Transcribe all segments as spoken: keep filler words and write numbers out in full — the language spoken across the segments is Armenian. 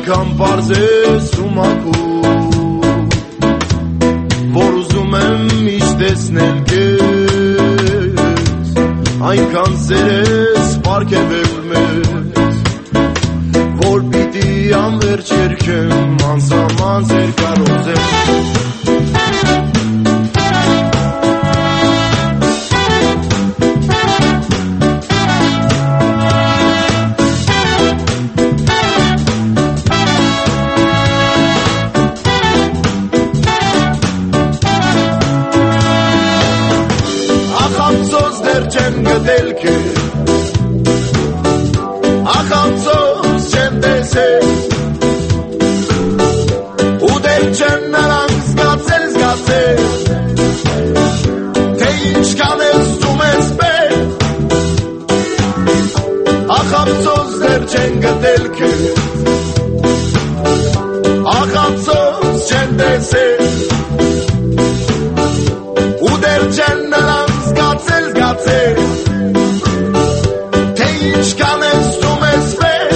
այնքան պարզ ես ու մաքուր, որ ուզում եմ միշտ տեսնել քեզ, այնքան սեր ես պարգևել մեզ, որ պիտի անվերջ երգեմ անսահման սեր կարոզեմ։ Չեմ գտել քեզ, ախամծոս չեմ տեսել, ու դեր չեմ նրանք զգացել, զգացել, թե ինչքան ես զում ես պես, ախամծոս դեր չեմ գտել քեզ, ախամծոս չեմ տեսել, ու դեր չեմ նրանք զգացել, զգացել, թե ինչքան ես զում ես պես,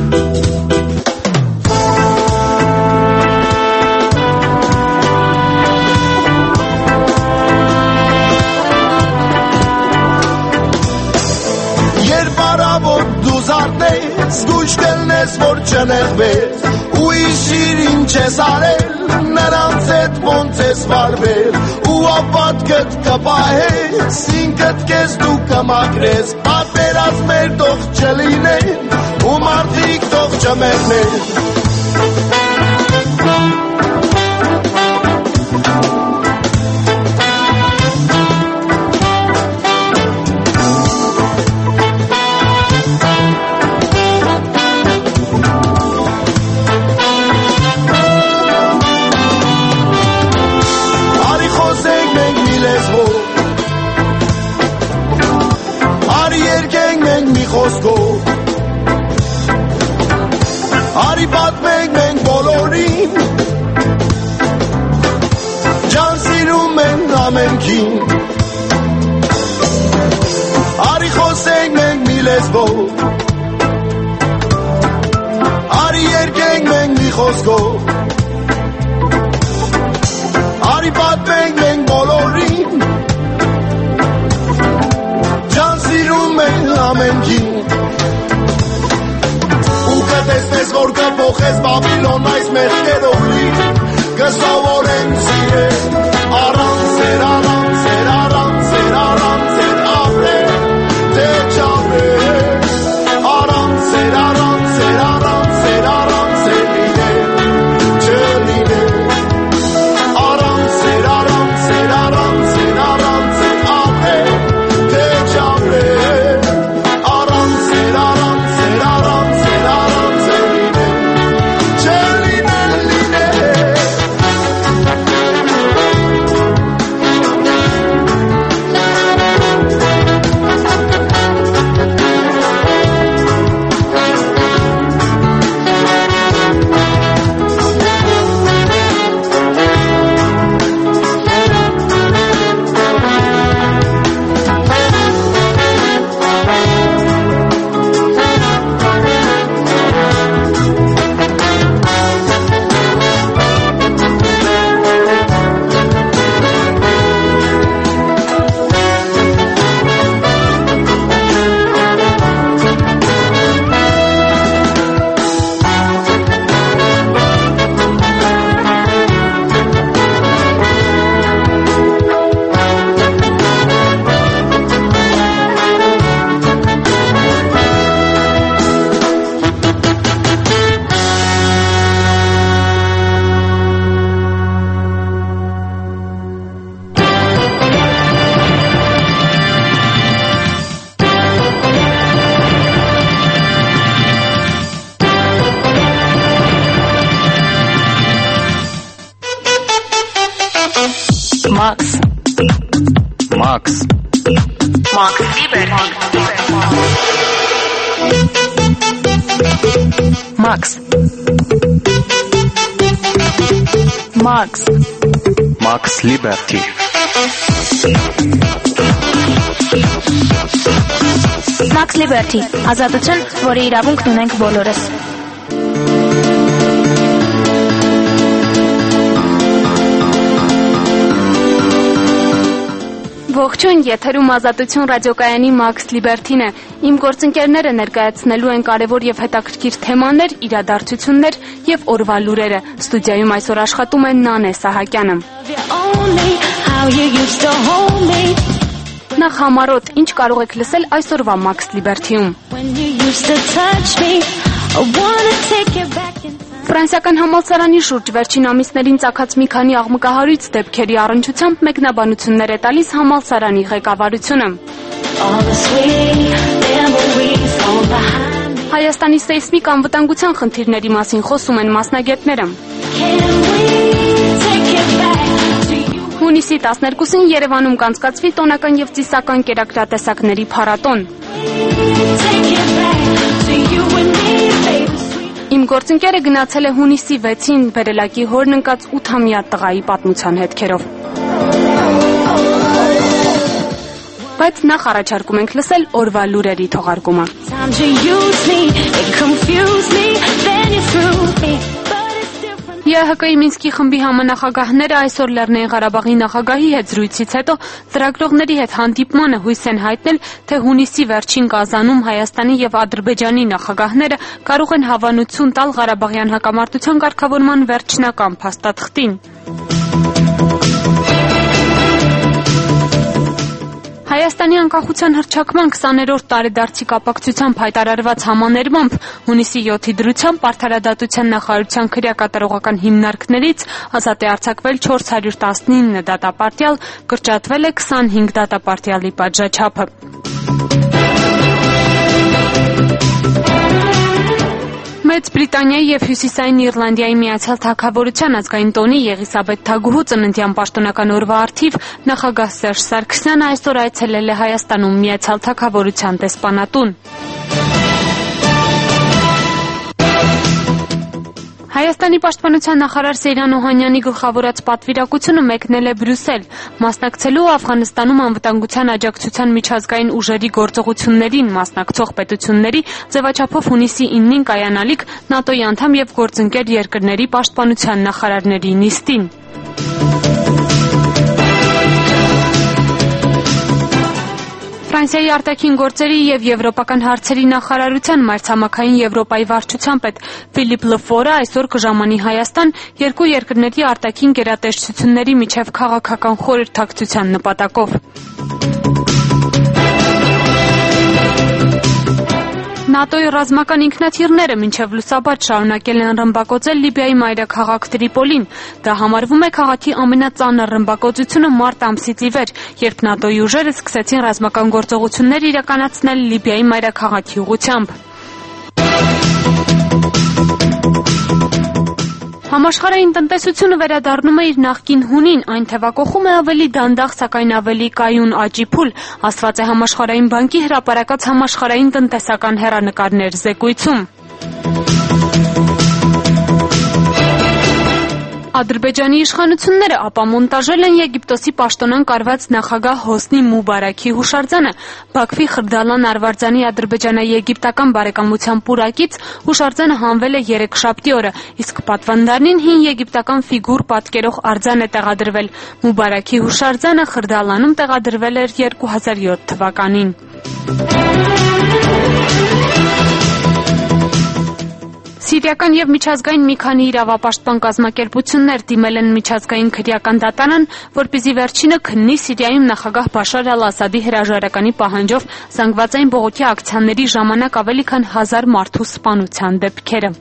երբ առավոտ դու զարթնես, գույշ կլնես, որ չնեղվես, ու իշիր ինչ ես արել, նրանց հետ ոնց ես վարվել, ու ապատքդ կպահես, ինքդ կեզ դու կմաքրես, պատերազմեր թող չլինեն, ու մարդիկ թող չմեռնեն։ Խոսքով արի պատմենք մենք բոլորին, ջան սիրում ենք ամենքին, արի խոսենք մենք մի լեզվով, արի երգենք մենք մի խոսքով, արի պատմենք մենք բոլորին, ջան սիրում ենք ամենքին, ու կտեսնես որ կփոխես Բաբիլոն այս մեղքերով լի, կսովորենք սիրել, առանց սեր, առանց սեր, առանց սեր, առանց սեր ապրել, թե չապրել, առանց սեր, առանց սեր, առանց սեր, առանց սեր լինել, չլինել, առանց սեր, առանց սեր, առանց սեր, առանց սեր ապրել, թե չապրել, առանց սեր, առանց սեր, առանց սեր, առանց սեր լինել, չլինել, լինել։ Max. Max. Max Lieber. Max. Max. Max Liberty. Max Liberty. Ազատություն, որի իրավունքն ունենք բոլորս։ Ողջույն, եթերում Ազատություն ռադիոկայանի Max Liberty-ն է։ Իմ գործընկերները ներկայացնելու են կարևոր եւ հետաքրքիր թեմաներ, իրադարձություններ եւ օրվա լուրերը։ Ստուդիայում այսօր աշխատում է Նանե Սահակյանը։ Նախ համառոտ, ինչ կարող եք լսել այսօրվա Max Liberty-ում։ Ֆրանսիական համալսարանի շուրջ վերջին ամիսներին ծագած մի քանի աղմկահարույց դեպքերի առնչությամբ մեկնաբանություններ է տալիս համալսարանի ղեկավարությունը։ Հայաստանի սեյսմիկ անվտանգության խնդիրների մասին խոսում են մասնագետները։ Հունիսի տասներկուսին Երևանում կանցկացվի տոնական եւ ծիսական կերակրատեսակների փառատոն։ Իմ գործընկերը գնացել է հունիսի վեցին Վերելակի հորն ընկած ութամյա տղայի պատմության հետքերով։ Բայց նախ առաջարկում ենք լսել օրվա լուրերի թողարկումը։ ԵՀԿ-ի Մինսկի խմբի համանախագահները այսօր Լեռնային Ղարաբաղի նախագահի հետ զրույցից հետո ծրագրողների հետ հանդիպմանը հույս են հայտնել, թե հունիսի վերջին Կազանում Հայաստանի եւ Ադրբեջանի նախագահները կարող են հավանություն տալ Ղարաբաղյան հակամարտության կարգավորման վերջնական փաստաթղթին։ Հայաստանի անկախության հռչակման քսաներորդ տարեդարձի կապակցությամբ հայտարարված համաներմամբ հունիսի յոթի դրությամբ Արդարադատության նախարարության քրեակատարողական հիմնարկներից ազատ է արձակվել չորս հարյուր տասնինը դատապարտյալ, կրճատվել է քսանհինգ դատապարտյալի պատժաչափը։ Մեծ Բրիտանիայի եւ Հյուսիսային Իռլանդիայի Միացյալ Թագավորության ազգային տոնի Եղիսաբեթ Թագուհու ծննդյան պաշտոնական օրվա առթիվ նախագահ Սերժ Սարգսյանը այսօր այցելել է Հայաստանում Միացյալ Թագավորության տեսփանատուն։ Հայաստանի պաշտպանության նախարար Սեյրան Օհանյանի գլխավորած պատվիրակությունը մեկնել է Բրյուսել, մասնակցելու Աֆղանստանում անվտանգության աջակցության միջազգային ուժերի գործողություններին մասնակցող պետությունների ձևաչափով հունիսի իննին կայանալիք ՆԱՏՕ-ի անդամ եւ գործընկեր երկրների պաշտպանության նախարարների նիստին։ Ֆրանսիայի արտաքին գործերի եւ եվրոպական հարցերի նախարարության մայրցամաքային Եվրոպայի վարչության պետ Ֆիլիպ Լֆորը այսօր կժամանի Հայաստան երկու երկրների արտաքին գերատեսչությունների միջև քաղաքական խորհրդակցության նպատակով։ ՆԱՏՕ-ի ռազմական ինքնաթիռները մինչև լուսաբաց շարունակել են ռմբակոծել Լիբիայի մայրաքաղաք Տրիպոլին։ Դա համարվում է քաղաքի ամենածանր ռմբակոծությունը մարտ ամսից ի վեր, երբ ՆԱՏՕ-ի ուժերը սկսեցին ռազմական գործողություններ իրականացնել Լիբիայի մայրաքաղաքի ուղղությամբ։ Համաշխարհային տնտեսությունը վերադառնում է իր նախկին հունին, այն թևակողում է ավելի դանդաղ, սակայն ավելի կայուն աճի փուլ, ասված է Համաշխարհային բանկի հրապարակած համաշխարհային տնտեսական հեռանկարներ զեկույցում։ Ադրբեջանի իշխանությունները ապամոնտաժել են Եգիպտոսի պաշտոնան կարված նախագահ Հոսնի Մուբարաքի հուշարձանը։ Բաքվի Խրդալան Արվարձանի ադրբեջանա-եգիպտական բարեկամության պուրակից հուշարձանը հանվել է երեքշաբթի օրը, իսկ պատվանդանին հին եգիպտական ֆիգուր պատկերող արձան է տեղադրվել։ Մուբարաքի հուշարձանը Խրդալանում տեղադրվել էր երկու հազար յոթ թվականին։ Սիրիական եւ միջազգային մի քանի իրավապաշտպան կազմակերպություններ դիմել են միջազգային քրեական դատարան, որպեսզի վերջինը քննի Սիրիայում նախագահ Բաշար Ալ-Ասադի հրաժարականի պահանջով զանգվածային բողոքի ակցիաների ժամանակ ավելի քան հազար մարդու սպանության դեպքերը։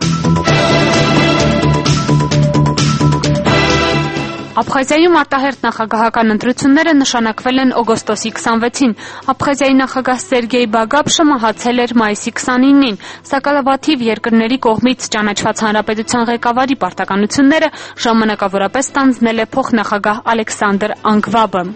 Աբխազիայում արտահերթ նախագահական ընտրությունները նշանակվել են օգոստոսի քսանվեցին։ Աբխազիայի նախագահ Սերգեյ Բագաբշը մահացել էր մայիսի քսանինին։ Սակալավաթիվ երկրների կողմից ճանաչված հանրապետության ղեկավարի պարտականությունները ժամանակավորապես ստանձնել է փոխնախագահ Ալեքսանդր Անգվաբը։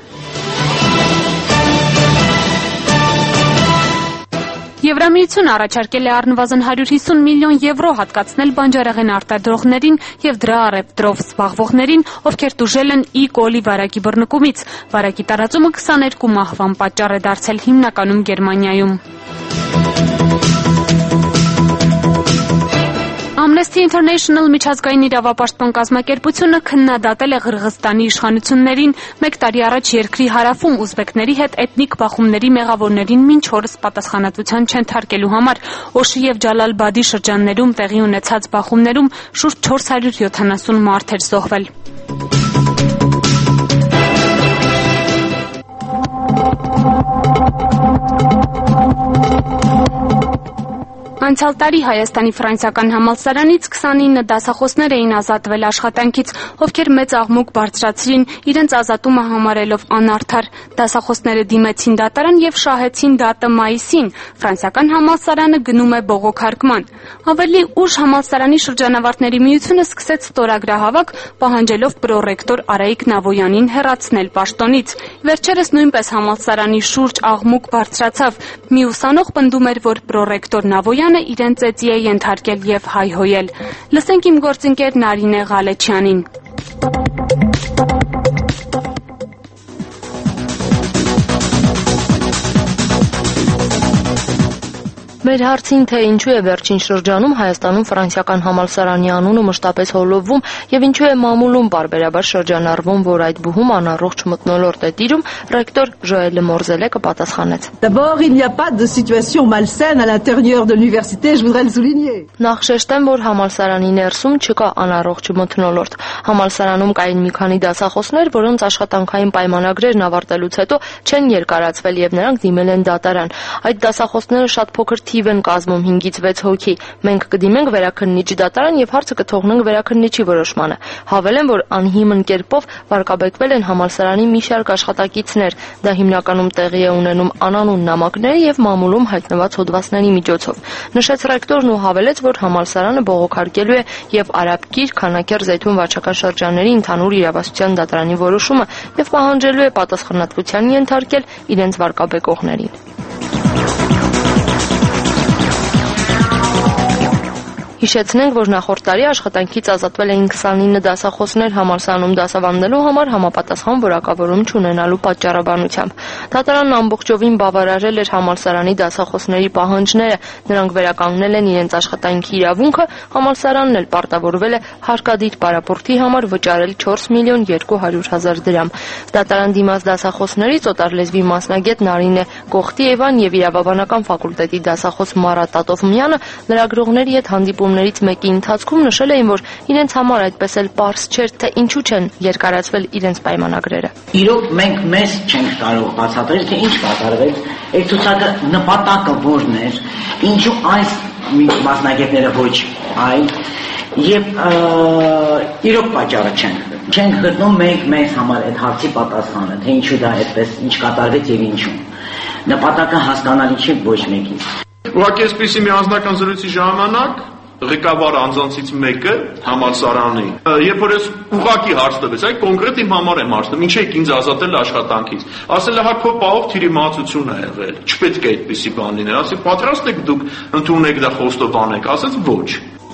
Եվրամիությունը առաջարկել է առնվազն հարյուր հիսուն միլիոն եվրո հատկացնել բանջարեղեն արտադրողներին եւ դրա առևտրով զբաղվողներին, ովքեր տուժել են E. coli վարակի բռնկումից։ Վարակի տարածումը քսաներկու մահվան պատճառ է դարձել հիմնականում Գերմանիայում։ Amnesty International միջազգային իրավապաշտպան կազմակերպությունը քննադատել է Ղրղըզստանի իշխանություններին մեկ տարի առաջ երկրի հարավում ուզբեկների հետ էթնիկ բախումների մեղավորներին մինչ օրս պատասխանատվության չենթարկելու համար։ Օշի եւ Ջալալբադի շրջաններում տեղի ունեցած բախումներում շուրջ չորս հարյուր յոթանասուն մարդ էր զոհվել։ Անցյալ տարի Հայաստանի ֆրանսիական համալսարանից քսանինը դասախոսներ էին ազատվել աշխատանքից, ովքեր մեծ աղմուկ բարձրացրին, իրենց ազատումը համարելով անարդար։ Դասախոսները դիմեցին դատարան եւ շահեցին դատը մայիսին։ Ֆրանսիական համալսարանը գնում է բողոքարկման։ Ավելի ուշ համալսարանի շրջանավարտների միությունը սկսեց ստորագրահավաք, պահանջելով պրոռեկտոր Արայիկ Նավոյանին հեռացնել պաշտոնից։ Վերջերս նույնպես համալսարանի շուրջ աղմուկ բարձրացավ։ Մի ուսանող պնդում էր, որ պրոռեկտոր Նավոյանը իրեն ծեծի է ենթարկել եւ հայհոյել։ Լսենք իմ գործընկեր Նարինե Ղալեչյանին։ Մեր հարցին, թե ինչու է վերջին շրջանում Հայաստանում ֆրանսիական համալսարանի անունը մշտապես հոլովվում եւ ինչու է մամուլում բարբերաբար շրջանառվում, որ այդ բուհում անառողջ մթնոլորտ է տիրում, ռեկտոր Ժոել Մորզելեկը պատասխանեց. D'abord, il n'y a pas de situation malsaine à l'intérieur de l'université, je voudrais le souligner. Նախ շեշտեմ, որ համալսարանի ներսում չկա անառողջ մթնոլորտ։ Համալսարանում կային մի քանի դասախոսներ, որոնց աշխատանքային պայմանագրերն ավարտելուց հետո չեն երկարացվել եւ նրանք դիմել են դատարան։ Այդ դասախոսները շատ փոքր թիվ են կազմում հինգից վեց հոգի։ Մենք կդիմենք վերաքննիչ դատարան եւ հարցը կթողնենք վերաքննիչի որոշմանը։ Հավելեմ, որ անհիմն կերպով վարկաբեկվել են համալսարանի մի շարք աշխատակիցներ։ Դա հիմնականում տեղի է ունենում անանուն նամակների եւ մամուլում հայտնված հոդվածների միջոցով։ Նշեց ռեկտորն ու հավելեց, որ համալսարանը բողոքարկելու է եւ Արաբկիր, Քանաքեր, Զեյթուն վաճառական շրջանների ընդհանուր իրավասության դատարանի որոշումը եւ պահանջելու է պատասխանատվության ենթարկել իրենց վարկաբեկողներին։ Հիշեցնենք, որ նախորդ տարի աշխատանքից ազատվել էին քսանինը դասախոսներ համալսարանում դասավանդելու համար համապատասխան որակավորում չունենալու պատճառաբանությամբ։ Դատարանն ամբողջովին բավարարել էր համալսարանի դասախոսների պահանջները, նրանք վերականգնել են իրենց աշխատանքի իրավունքը, համալսարանն էլ պարտավորվել է հարկադիր պարապորտի համար վճարել չորս միլիոն երկու հարյուր հազար դրամ։ Դատարան դիմաց դասախոսներից օտարլեզվի մասնագետ Նարինե Կոխտիևան եւ իրավաբանական ֆակուլտետի դասախոս Մարատ Տատովմյանը լրագրողների հետ հանդիպում ներից մեկի ընթացքում նշել էին, որ իրենց համար այդպես էլ պարզ չէր, թե ինչու չեն երկարացվել իրենց պայմանագրերը։ Իրոք մենք մեզ չենք կարող բացատրել, թե ինչ կատարվեց, այդ ցուցակը նպատակը որն էր, ինչու այս մասնագետները ոչ այլ, եւ իրոք պատճառը չենք չենք գտնում մենք մեզ համար այդ հարցի պատասխանը, թե ինչու դա այդպես ինչ կատարվեց եւ ինչու։ Նպատակը հասկանալի չէ ոչ մեկից։ Ուղղակի այսպիսի մի անձնական զրույցի ժամանակ ղեկավար անձանցից մեկը համալսարանի երբ որ ես ուղղակի հարց տվեց, այ կոնկրետ իմ համար եմ հարցնում, ինչ եք ինձ ազատել աշխատանքից, ասել է հա քո պահով թիրիմացություն է եղել, չպետք է այդպիսի բան լիներ, ասի պատրաստ եք դուք ընդունեք դա խոստովանեք, ասեց ոչ։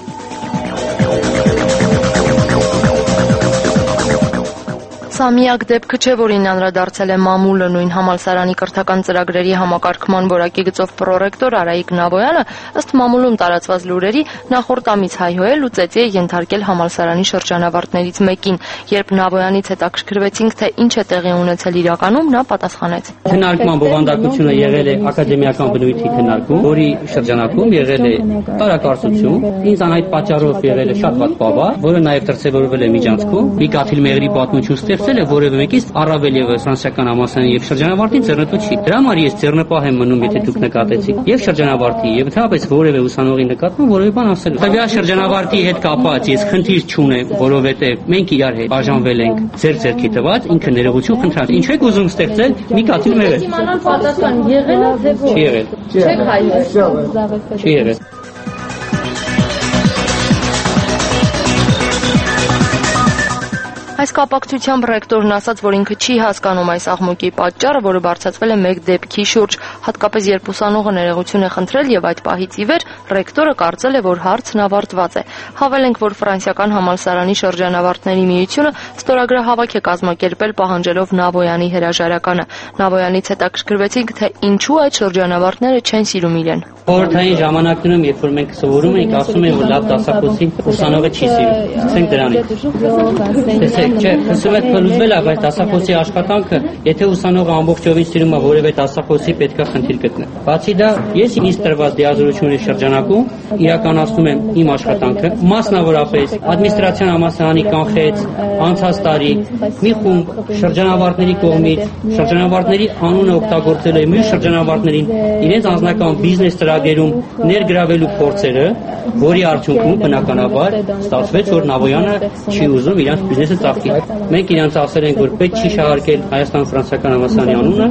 Սա միակ դեպքը չէ, որին անդրադարձել է մամուլը, նույն համալսարանի կրթական ծրագրերի համակարգման որակի գծով պրոռեկտոր Արայիկ Նավոյանը ըստ մամուլում տարածված լուրերի նախորդ ամիս հայհոյել ու ծեծի է ենթարկել համալսարանի շրջանավարտներից մեկին։ Երբ Նավոյանից հետաքրքրվեցինք, թե ինչ է տեղի ունեցել իրականում, նա պատասխանեց. Քննարկման բովանդակությունը եղել է ակադեմիական բնույթի քննարկում, որի շրջանակում եղել է տարակարծություն, ինձ անհայտ պատճառով եղել է շատ վատ բավար, որը նաև դրսևորվել է միջանցքում, մի կաթիլ մեղրի պատմություն ստեղծել է որևէ մեկից առավել եւ ֆրանսիական համալսարանի եւ շրջանավարտի ձեռնտու չի։ Դրա համար ես ձեռնպահ եմ մնում, եթե դուք նկատեցիք, եւ շրջանավարտի եւ ընդհանրապես որևէ ուսանողի նկատմամբ որևէ բան ասել։ Տվյալ շրջանավարտի հետ կապված ես խնդիր չունեմ, որովհետեւ մենք իրար հետ բաժանվել ենք ձեր ձեռքի տված, ինքը ներողություն խնդրած։ Ինչու եք ուզում ստեղծել մի կաթիլ մեղր։ Իմանալ պատասխան եղել է թե ոչ։ Չի եղել։ Չեք հայտնի։ Չի եղել։ Այս կապակցությամբ ռեկտորն ասաց, որ ինքը չի հասկանում այս աղմուկի պատճառը, որը բարձրացվել է մեկ դեպքի շուրջ, հատկապես երբ ուսանողը ներողություն է խնդրել եւ այդ պահից ի վեր ռեկտորը կարծել է, որ հարցն ավարտված է։ Հավելենք, որ ֆրանսիական համալսարանի շրջանավարտների միությունը ստորագրահավաք է կազմակերպել պահանջելով Նավոյանի հրաժարականը։ Նավոյանից հետաքրքրվեցինք, թե ինչու այդ շրջանավարտները չեն սիրում իրեն։ Խորհրդային ժամանակներում, երբ որ մենք սովորում ենք, ասում են, որ լավ դասախոսի ուսանողը չի սիրում։ Սկսենք դրանից։ Տեսեք, չէ, խսում եք փլուզվել է, բայց դասախոսի աշխատանքը, եթե ուսանողը ամբողջովին սիրում է որևէ դասախոսի, պետք է խնդիր գտնել։ Բացի դա, ես ինձ տրված դիազորությունների շրջանակում իրականացնում եմ իմ աշխատանքը, մասնավորապես ադմինիստրացիոն համալսարանի կանխեց անցած տարի մի խումբ շրջանավարտների կողմից, շրջանավարտների անունը օգտագործել է մյուս շրջանավարտներին իրենց անձնական բիզնես ծրագրերում ներգրավելու փորձերը, որի արդյունքում բնականաբար ստացվեց, որ Նավոյանը չի ուզում իրանց բիզնեսը ծաղկի։ Մենք իրանց ասել ենք, որ պետք չի շահարկել Հայաստան-ֆրանսիական համալսարանի անունը։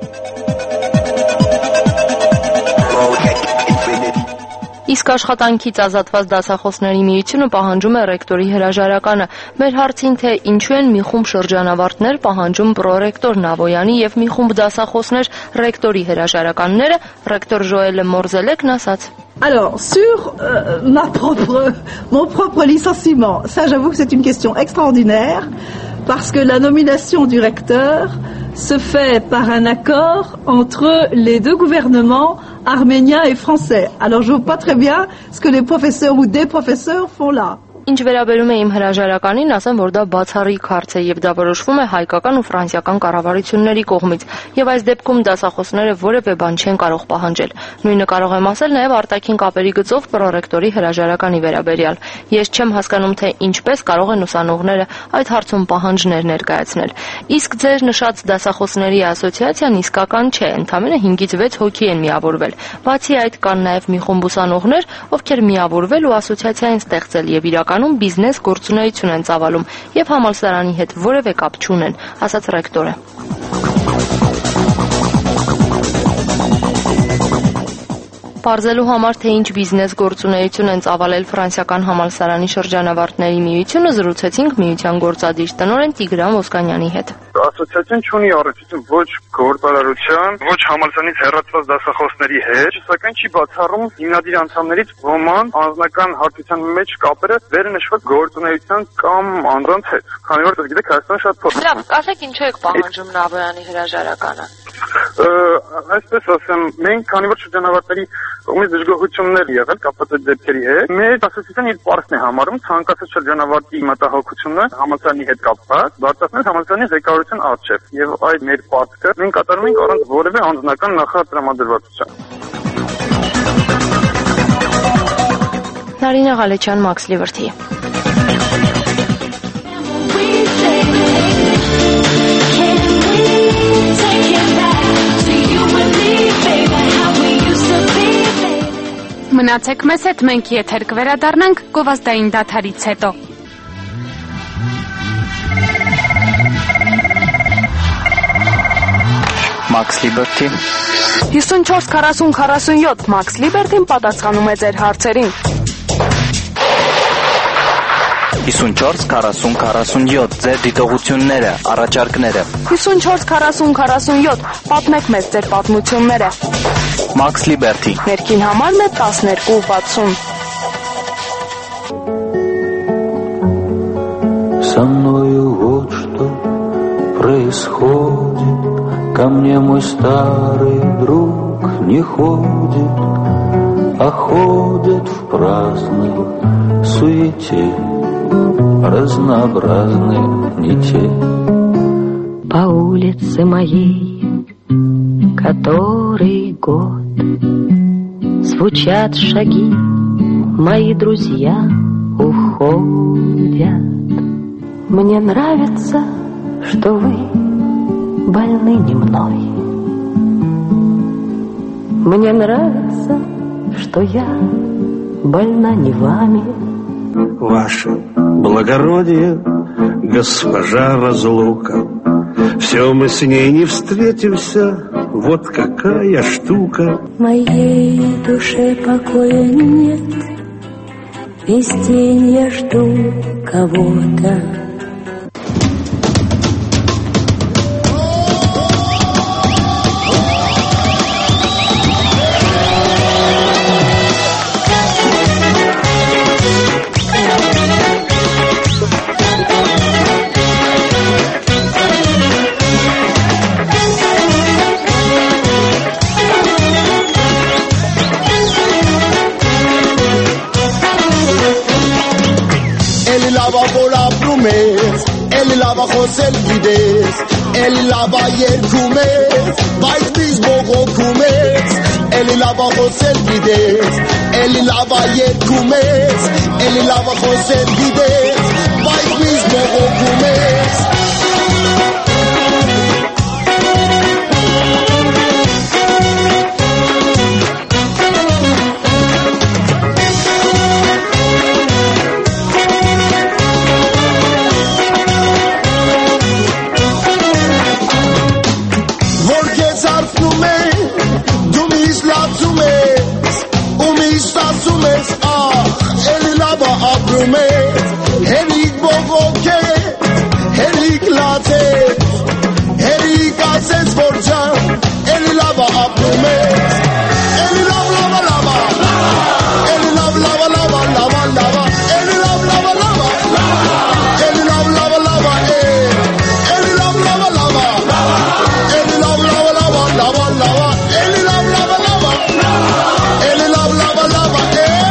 Իսկ աշխատանքից ազատված դասախոսների միությունը պահանջում է ռեկտորի հրաժարականը։ Մեր հարցին, թե ինչու են մի խումբ շրջանավարտներ պահանջում պրոռեկտոր Նավոյանի եւ մի խումբ դասախոսներ ռեկտորի հրաժարականները, ռեկտոր Ժոել Մորզելեկն ասաց. Alors, sur euh, ma propre, mon propre licenciement, ça j'avoue que c'est une question extraordinaire, parce que la nomination du recteur se fait par un accord entre les deux gouvernements arménien et français. Alors je vois pas très bien ce que les professeurs ou des professeurs font là. Ինչ վերաբերում է իմ հրաժարականին, ասեմ, որ դա բացառիկ հարց է եւ դա որոշվում է հայկական ու ֆրանսիական կառավարությունների կողմից եւ այս դեպքում դասախոսները որևէ բան չեն կարող պահանջել։ Նույնը կարող եմ ասել նաեւ արտաքին կապերի գծով պրոռեկտորի հրաժարականի վերաբերյալ։ Ես չեմ հասկանում, թե ինչպես կարող են ուսանողները այդ հարցում պահանջներ ներկայացնել։ Իսկ ձեր նշած դասախոսների ասոցիացիան իսկական չէ, ընդամենը հինգից վեց հոգի են միավորվել։ Բացի այդ կան նաեւ մի խումբ ուսանողներ, ովքեր միավորվել ու ասոցիացիա են ստեղծել եւ իրական բիզնես գործունեություն են ծավալում եւ համալսարանի հետ որևէ կապ չունեն, ասաց ռեկտորը։ Պարզելու համար, թե ինչ բիզնես գործունեություն են ծավալել ֆրանսիական համալսարանի շրջանավարտների միությունը, զրուցեցինք միության գործադիր տնօրեն Տիգրան Ոսկանյանի հետ։ Ասոցիացիան չունի առնչություն ոչ գործարարության, ոչ համալսարանից հեռացված դասախոսների հետ, սակայն չի բացառում հիմնադիր անդամներից ոման անձնական հարթության մեջ կապերը վեր նշված գործունեության կամ անձանց հետ։ Քանի որ դուք գիտեք, Հայաստանը շատ փոքր է։ Լավ, ասեք ինչու եք պահանջում Նավոյանի հրաժարականը։ Այսպես ասեմ, մենք քանի որ շրջանավարտների կողմից դժգոհություններ եղել կապված այդ դեպքերի հետ, մեր ասոցիացիան իր պարտքն է համարում ցանկացած շրջանավարտի մտահոգությունը համալսարանի հետ կապված բարձրացնել համալսարանի ղեկավարության առջև եւ այդ մեր պարտքը մենք կատարում ենք առանց որևէ անձնական նախատրամադրվածության։ Նարինե Ղալեչյան, Max Liberty։ Մնացեք մեզ հետ, մենք եթեր կվերադառնանք գովազդային դադարից հետո։ Max Liberty հիսունչորս քառասուն քառասունյոթ Max Liberty-ն պատասխանում է ձեր հարցերին։ հիսունչորս քառասուն քառասունյոթ ձեր դիտողությունները, առաջարկները։ հիսունչորս քառասուն քառասունյոթ պատմեք մեզ ձեր պատմությունները։ Max Liberty Ներքին համարն է տասներկու վաթսուն։ Со мною вот что происходит, ко мне мой старый друг не ходит, а ходит в праздной суете разнообразной нити. По улице моей, который год, звучат шаги, мои друзья уходят. Мне нравится, что вы больны не мной. Мне нравится, что я больна не вами. Ваше благородие, госпожа Разлука, все мы с ней не встретимся, вот какая штука. Моей душе покоя нет, весь день я жду кого-то. խոսել գիտես, էլի լավա երգում ես, բայց միս բողոքում ես, էլի լավա խոսել գիտես, էլի լավա երգում ես, էլի լավա խոսել գիտես, բայց միս բողոքում ես. Հերիկ բողոքեց, հերիկ լացեց, հերիկ ասեց որ ջան, էլի լավա ապրում ես, էլի լավ լավա լավա, էլի լավ լավա լավա լավա լավա, էլի լավ լավա լավա, էլի լավ լավա լավա, էլի լավ լավա լավա, էլի լավ լավա լավա լավա լավա, էլի լավ լավա լավա, էլի լավ լավա լավա.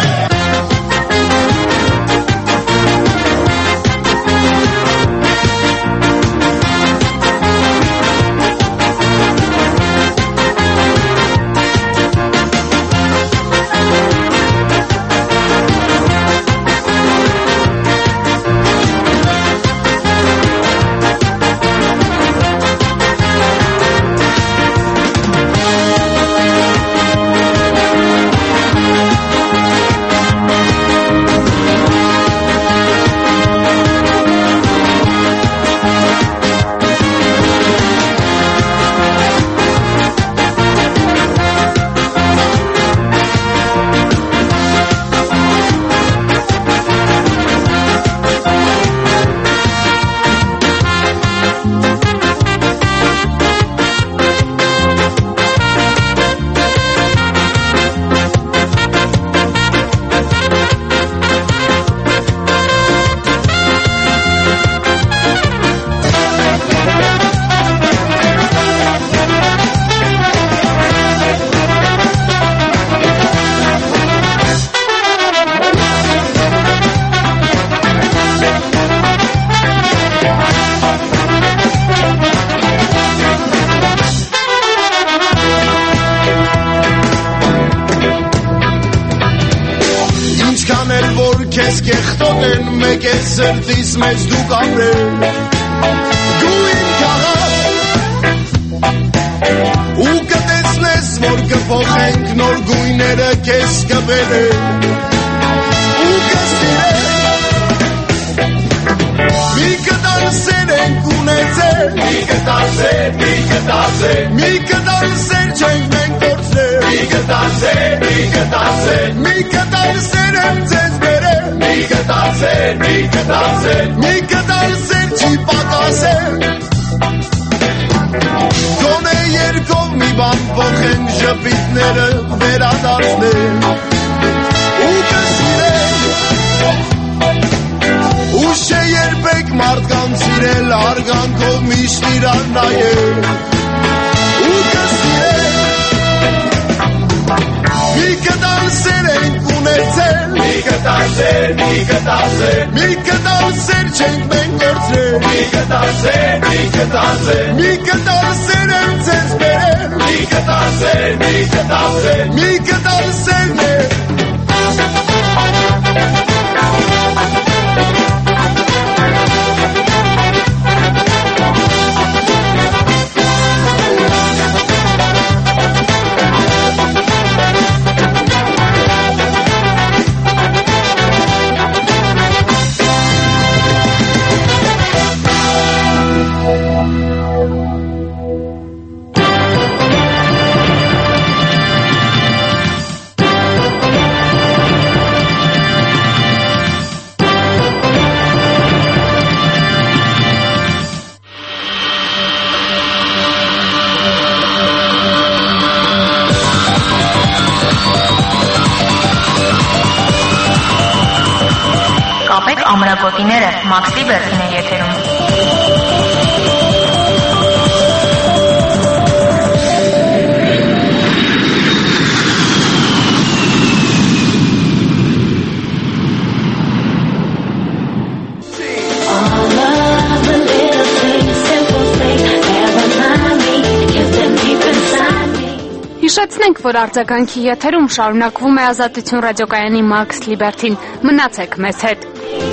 Սրտիս մեջ դու կապրել գույն քաղաք ու կտեսնես որ կփոխենք նոր գույները քեզ կբերեն ու կստիրել մի կտալ սեր ենք ունեցել մի կտալ սեր, մի կտալ սեր մի կտալ սեր չենք մենք կործել մի կտալ սեր, մի կտալ սեր մի կտալ սեր եմ ձեզ բերել մի կտալ սեր, մի կտալ սեր մի կտալ սեր չի պակասել գոնե երկով մի բան փոխեն ժպիտները վերադարձնել ու կսիրել ուշ է երբեք մարդկանց սիրել արգանքով միշտ իրար նայել ու կսիրել մի կտալ սեր ենք ունեցել մի կտալ սեր, մի կտալ սեր մի կտալ սեր չենք մենք գործել մի կտալ սեր, մի կտալ սեր մի կտալ սեր եմ ձեզ բերել մի կտալ սեր, մի կտալ սեր մի կտալ սերն է ամրակոտիները Մաքս Լիբերթին է եթերում։ All of the little Հիշեցնենք, որ արձագանքի եթերում շարունակվում է Ազատություն ռադիոկայանի Max Liberty-ն։ Մնացեք մեզ հետ։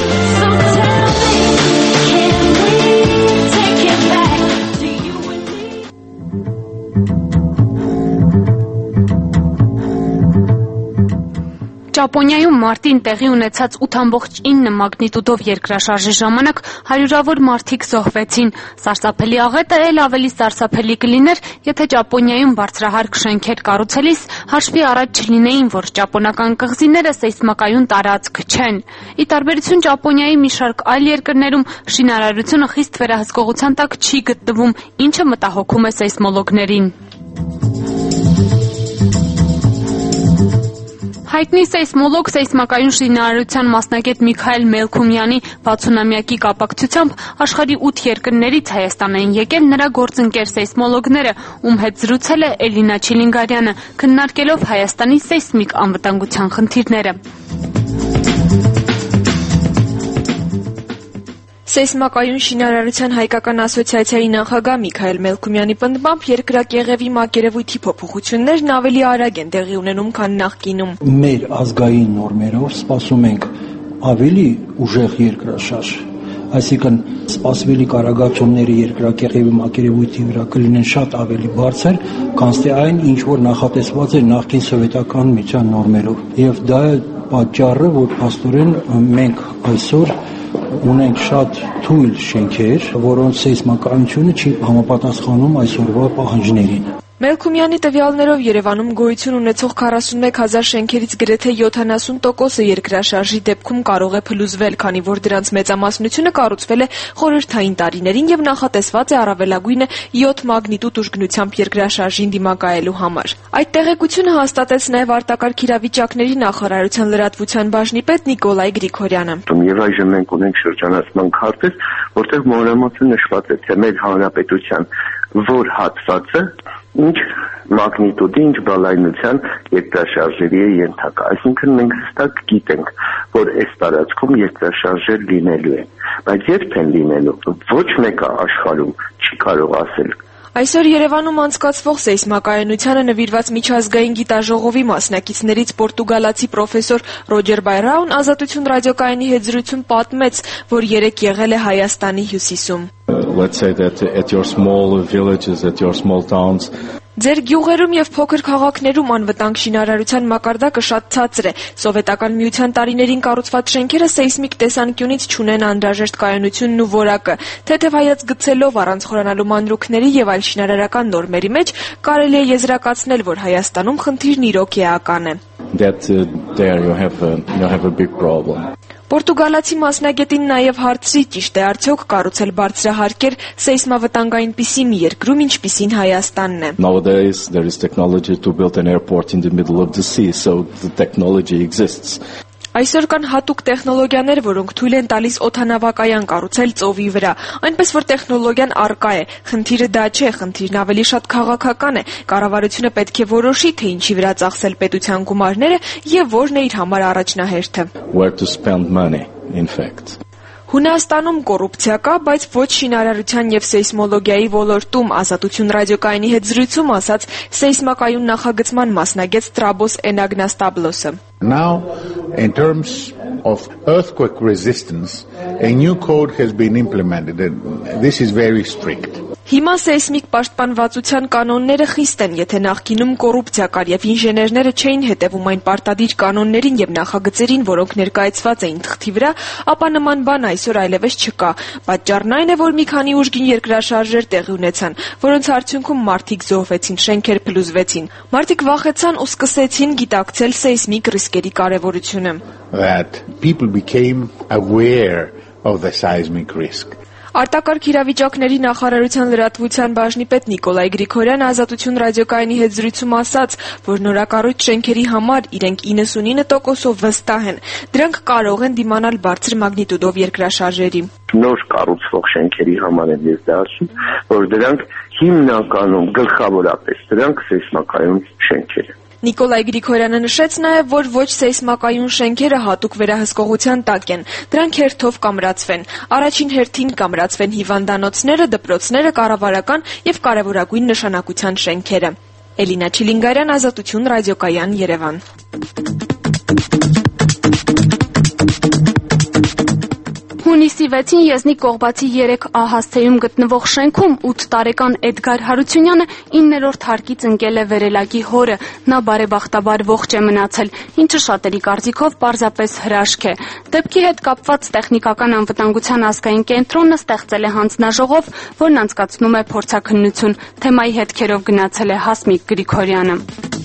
Ճապոնիայում մարտին տեղի ունեցած ութ ամբողջ ինը մագնիտուդով երկրաշարժի ժամանակ հարյուրավոր մարդիկ զոհվեցին։ Սարսափելի աղետը էլ ավելի սարսափելի կլիներ, եթե Ճապոնիայում բարձրահարկ շենքեր կառուցելիս հաշվի առաջ չլինեին, որ ճապոնական կղզիները սեյսմակայուն տարածք չեն։ Ի տարբերություն Ճապոնիայի մի շարք այլ երկրներում շինարարությունը խիստ վերահսկողության տակ չի գտնվում, ինչը մտահոգում է սեյսմոլոգներին։ Հայտնի սեյսմոլոգ, սեյսմակայուն շինարարության մասնագետ Միքայել Մելքումյանի վաթսունամյակի կապակցությամբ աշխարհի ութ երկրներից Հայաստան են եկել նրա գործընկեր սեյսմոլոգները, ում հետ զրուցել է Էլինա Չիլինգարյանը, քննարկելով Հայաստանի սեյսմիկ անվտանգության խնդիրները։ Սեյսմակայուն շինարարության հայկական ասոցիացիայի նախագահ Միքայել Մելքումյանի պնդմամբ երկրակեղևի մակերևույթի փոփոխություններն ավելի արագ են տեղի ունենում, քան նախկինում։ Մեր ազգային նորմերով սպասում ենք ավելի ուժեղ երկրաշարժ, այսինքն սպասվելի կարագացումները երկրակեղևի մակերևույթի վրա կլինեն շատ ավելի բարձր, քան թե այն, ինչ որ նախատեսված էր նախկին սովետական միության նորմերով։ Եվ դա է պատճառը, որ փաստորեն մենք այսօր ունենք շատ թույլ շենքեր, որոնց սեյսմակայությունը չի համապատասխանում այսօրվա պահանջներին։ Մելքումյանի տվյալներով Երևանում գոյություն ունեցող քառասունմեկ հազար շենքերից գրեթե յոթանասուն տոկոսը երկրաշարժի դեպքում կարող է փլուզվել, քանի որ դրանց մեծամասնությունը կառուցվել է խորհրդային տարիներին եւ նախատեսված է առավելագույնը յոթ մագնիտուդ ուժգնությամբ երկրաշարժին դիմակայելու համար։ Այդ տեղեկությունը հաստատեց նաեւ արտակարգ իրավիճակների նախարարության լրատվության բաժնի պետ Նիկոլայ Գրիգորյանը։ Եվ այժմ մենք ունենք շրջանառման քարտեզ, որտեղ մանրամասն նշված է, թե մեր հանրապետության որ հատվածը ինչ մագնիտուդի, ինչ բալայնության երկրաշարժերի է ենթակա։ Այսինքն մենք հստակ գիտենք, որ այս տարածքում երկրաշարժեր լինելու են, բայց երբ են լինելու, ոչ մեկը աշխարհում չի կարող ասել։ Այսօր Երևանում անցկացվող սեյսմակայունությանը նվիրված միջազգային գիտաժողովի մասնակիցներից պորտուգալացի պրոֆեսոր Ռոջեր Բայրաուն Ազատություն ռադիոկայանի հետ զրույցում պատմեց, որ երեկ եղել է Հայաստանի հյուսիսում։ Let's say that at your small villages, at your small towns. Ձեր գյուղերում եւ փոքր քաղաքներում անվտանգ շինարարության մակարդակը շատ ցածր է։ Սովետական միության տարիներին կառուցված շենքերը սեյսմիկ տեսանկյունից չունեն անհրաժեշտ կայունությունն ու որակը։ Թեթև հայաց գցելով առանց խորանալու մանրուքների եւ այլ շինարարական նորմերի մեջ կարելի է եզրակացնել, որ Հայաստանում խնդիրն իրոք էական է։ That uh, there you have a, you have a big problem. Պորտուգալացի մասնագետին նաև հարցրի, ճիշտ է արդյոք կառուցել բարձրահարկեր սեյսմավտանգային մի երկրում, ինչպիսին Հայաստանն է։ Nowadays there is technology to build an airport in the middle of the sea, so the technology exists. Այսօր կան հատուկ տեխնոլոգիաներ, որոնք թույլ են տալիս օդանավակայան կառուցել ծովի վրա, այնպես որ տեխնոլոգիան առկա է։ Խնդիրը դա չէ, խնդիրն ավելի շատ քաղաքական է։ Կառավարությունը պետք է որոշի, թե ինչի վրա ծախսել պետության գումարները եւ որն է իր համար առաջնահերթը։ Where to spend money, in fact. Հունաստանում կոռուպցիա կա, բայց ոչ շինարարության եւ սեյսմոլոգիայի ոլորտում, Ազատություն ռադիոկայանի հետ զրույցում ասաց սեյսմակայուն նախագծման մասնագետ Տրաբոս Էնագնաստաբլոսը։ Now, in terms of earthquake resistance, a new code has been implemented, and this is very strict. Հիմա սեյսմիկ պաշտպանվածության կանոնները խիստ են, եթե նախկինում կոռուպցիա կար եւ ինժեներները չէին հետևում այն պարտադիր կանոններին եւ նախագծերին, որոնք ներկայացված էին թղթի վրա, ապա նման բան այսօր այլևս չկա։ Պատճառն այն է, որ մի քանի ուժգին երկրաշարժեր տեղի ունեցան, որոնց արդյունքում մարդիկ զոհվեցին, շենքեր փլուզվեցին։ Մարդիկ վախեցան ու սկսեցին գիտակցել սեյսմիկ ռիսկերի կարեւորությունը։ That people became aware of the seismic risk. Արտակարգ իրավիճակների նախարարության լրատվության բաժնի պետ Նիկոլայ Գրիգորյանը Ազատություն ռադիոկայանի հետ զրույցում ասաց, որ նորակառույց շենքերի համար իրենք իննսունինը տոկոսով վստահ են։ Դրանք կարող են դիմանալ բարձր մագնիտուդով երկրաշարժերի։ Նոր կառուցվող շենքերի համար եմ ես դա ասում, որ դրանք հիմնականում գլխավորապես դրանք սեյսմակայուն շենքեր են։ Նիկոլայ Գրիգորյանը նշեց նաև, որ ոչ սեյսմակայուն շենքերը հատուկ վերահսկողության տակ են։ Դրանք հերթով կամրացվեն։ Առաջին հերթին կամրացվեն հիվանդանոցները, դպրոցները, կառավարական եւ կարևորագույն նշանակության շենքերը։ Էլինա Չիլինգարյան, Ազատություն, ռադիոկայան, Երևան։ Հունիսի վեցին Եզնիկ Կողբացի երեք ա հասցեում գտնվող շենքում ութ տարեկան Էդգար Հարությունյանը իններորդ հարկից ընկել է վերելակի հորը։ Նա բարեբախտաբար ողջ է մնացել, ինչը շատերի կարծիքով պարզապես հրաշք է։ Դեպքի հետ կապված տեխնիկական անվտանգության ազգային կենտրոնը ստեղծել է հանձնաժողով, որն անցկացնում է փորձաքննություն։ Թեմայի հետքերով գնացել է Հասմիկ Գրիգորյանը։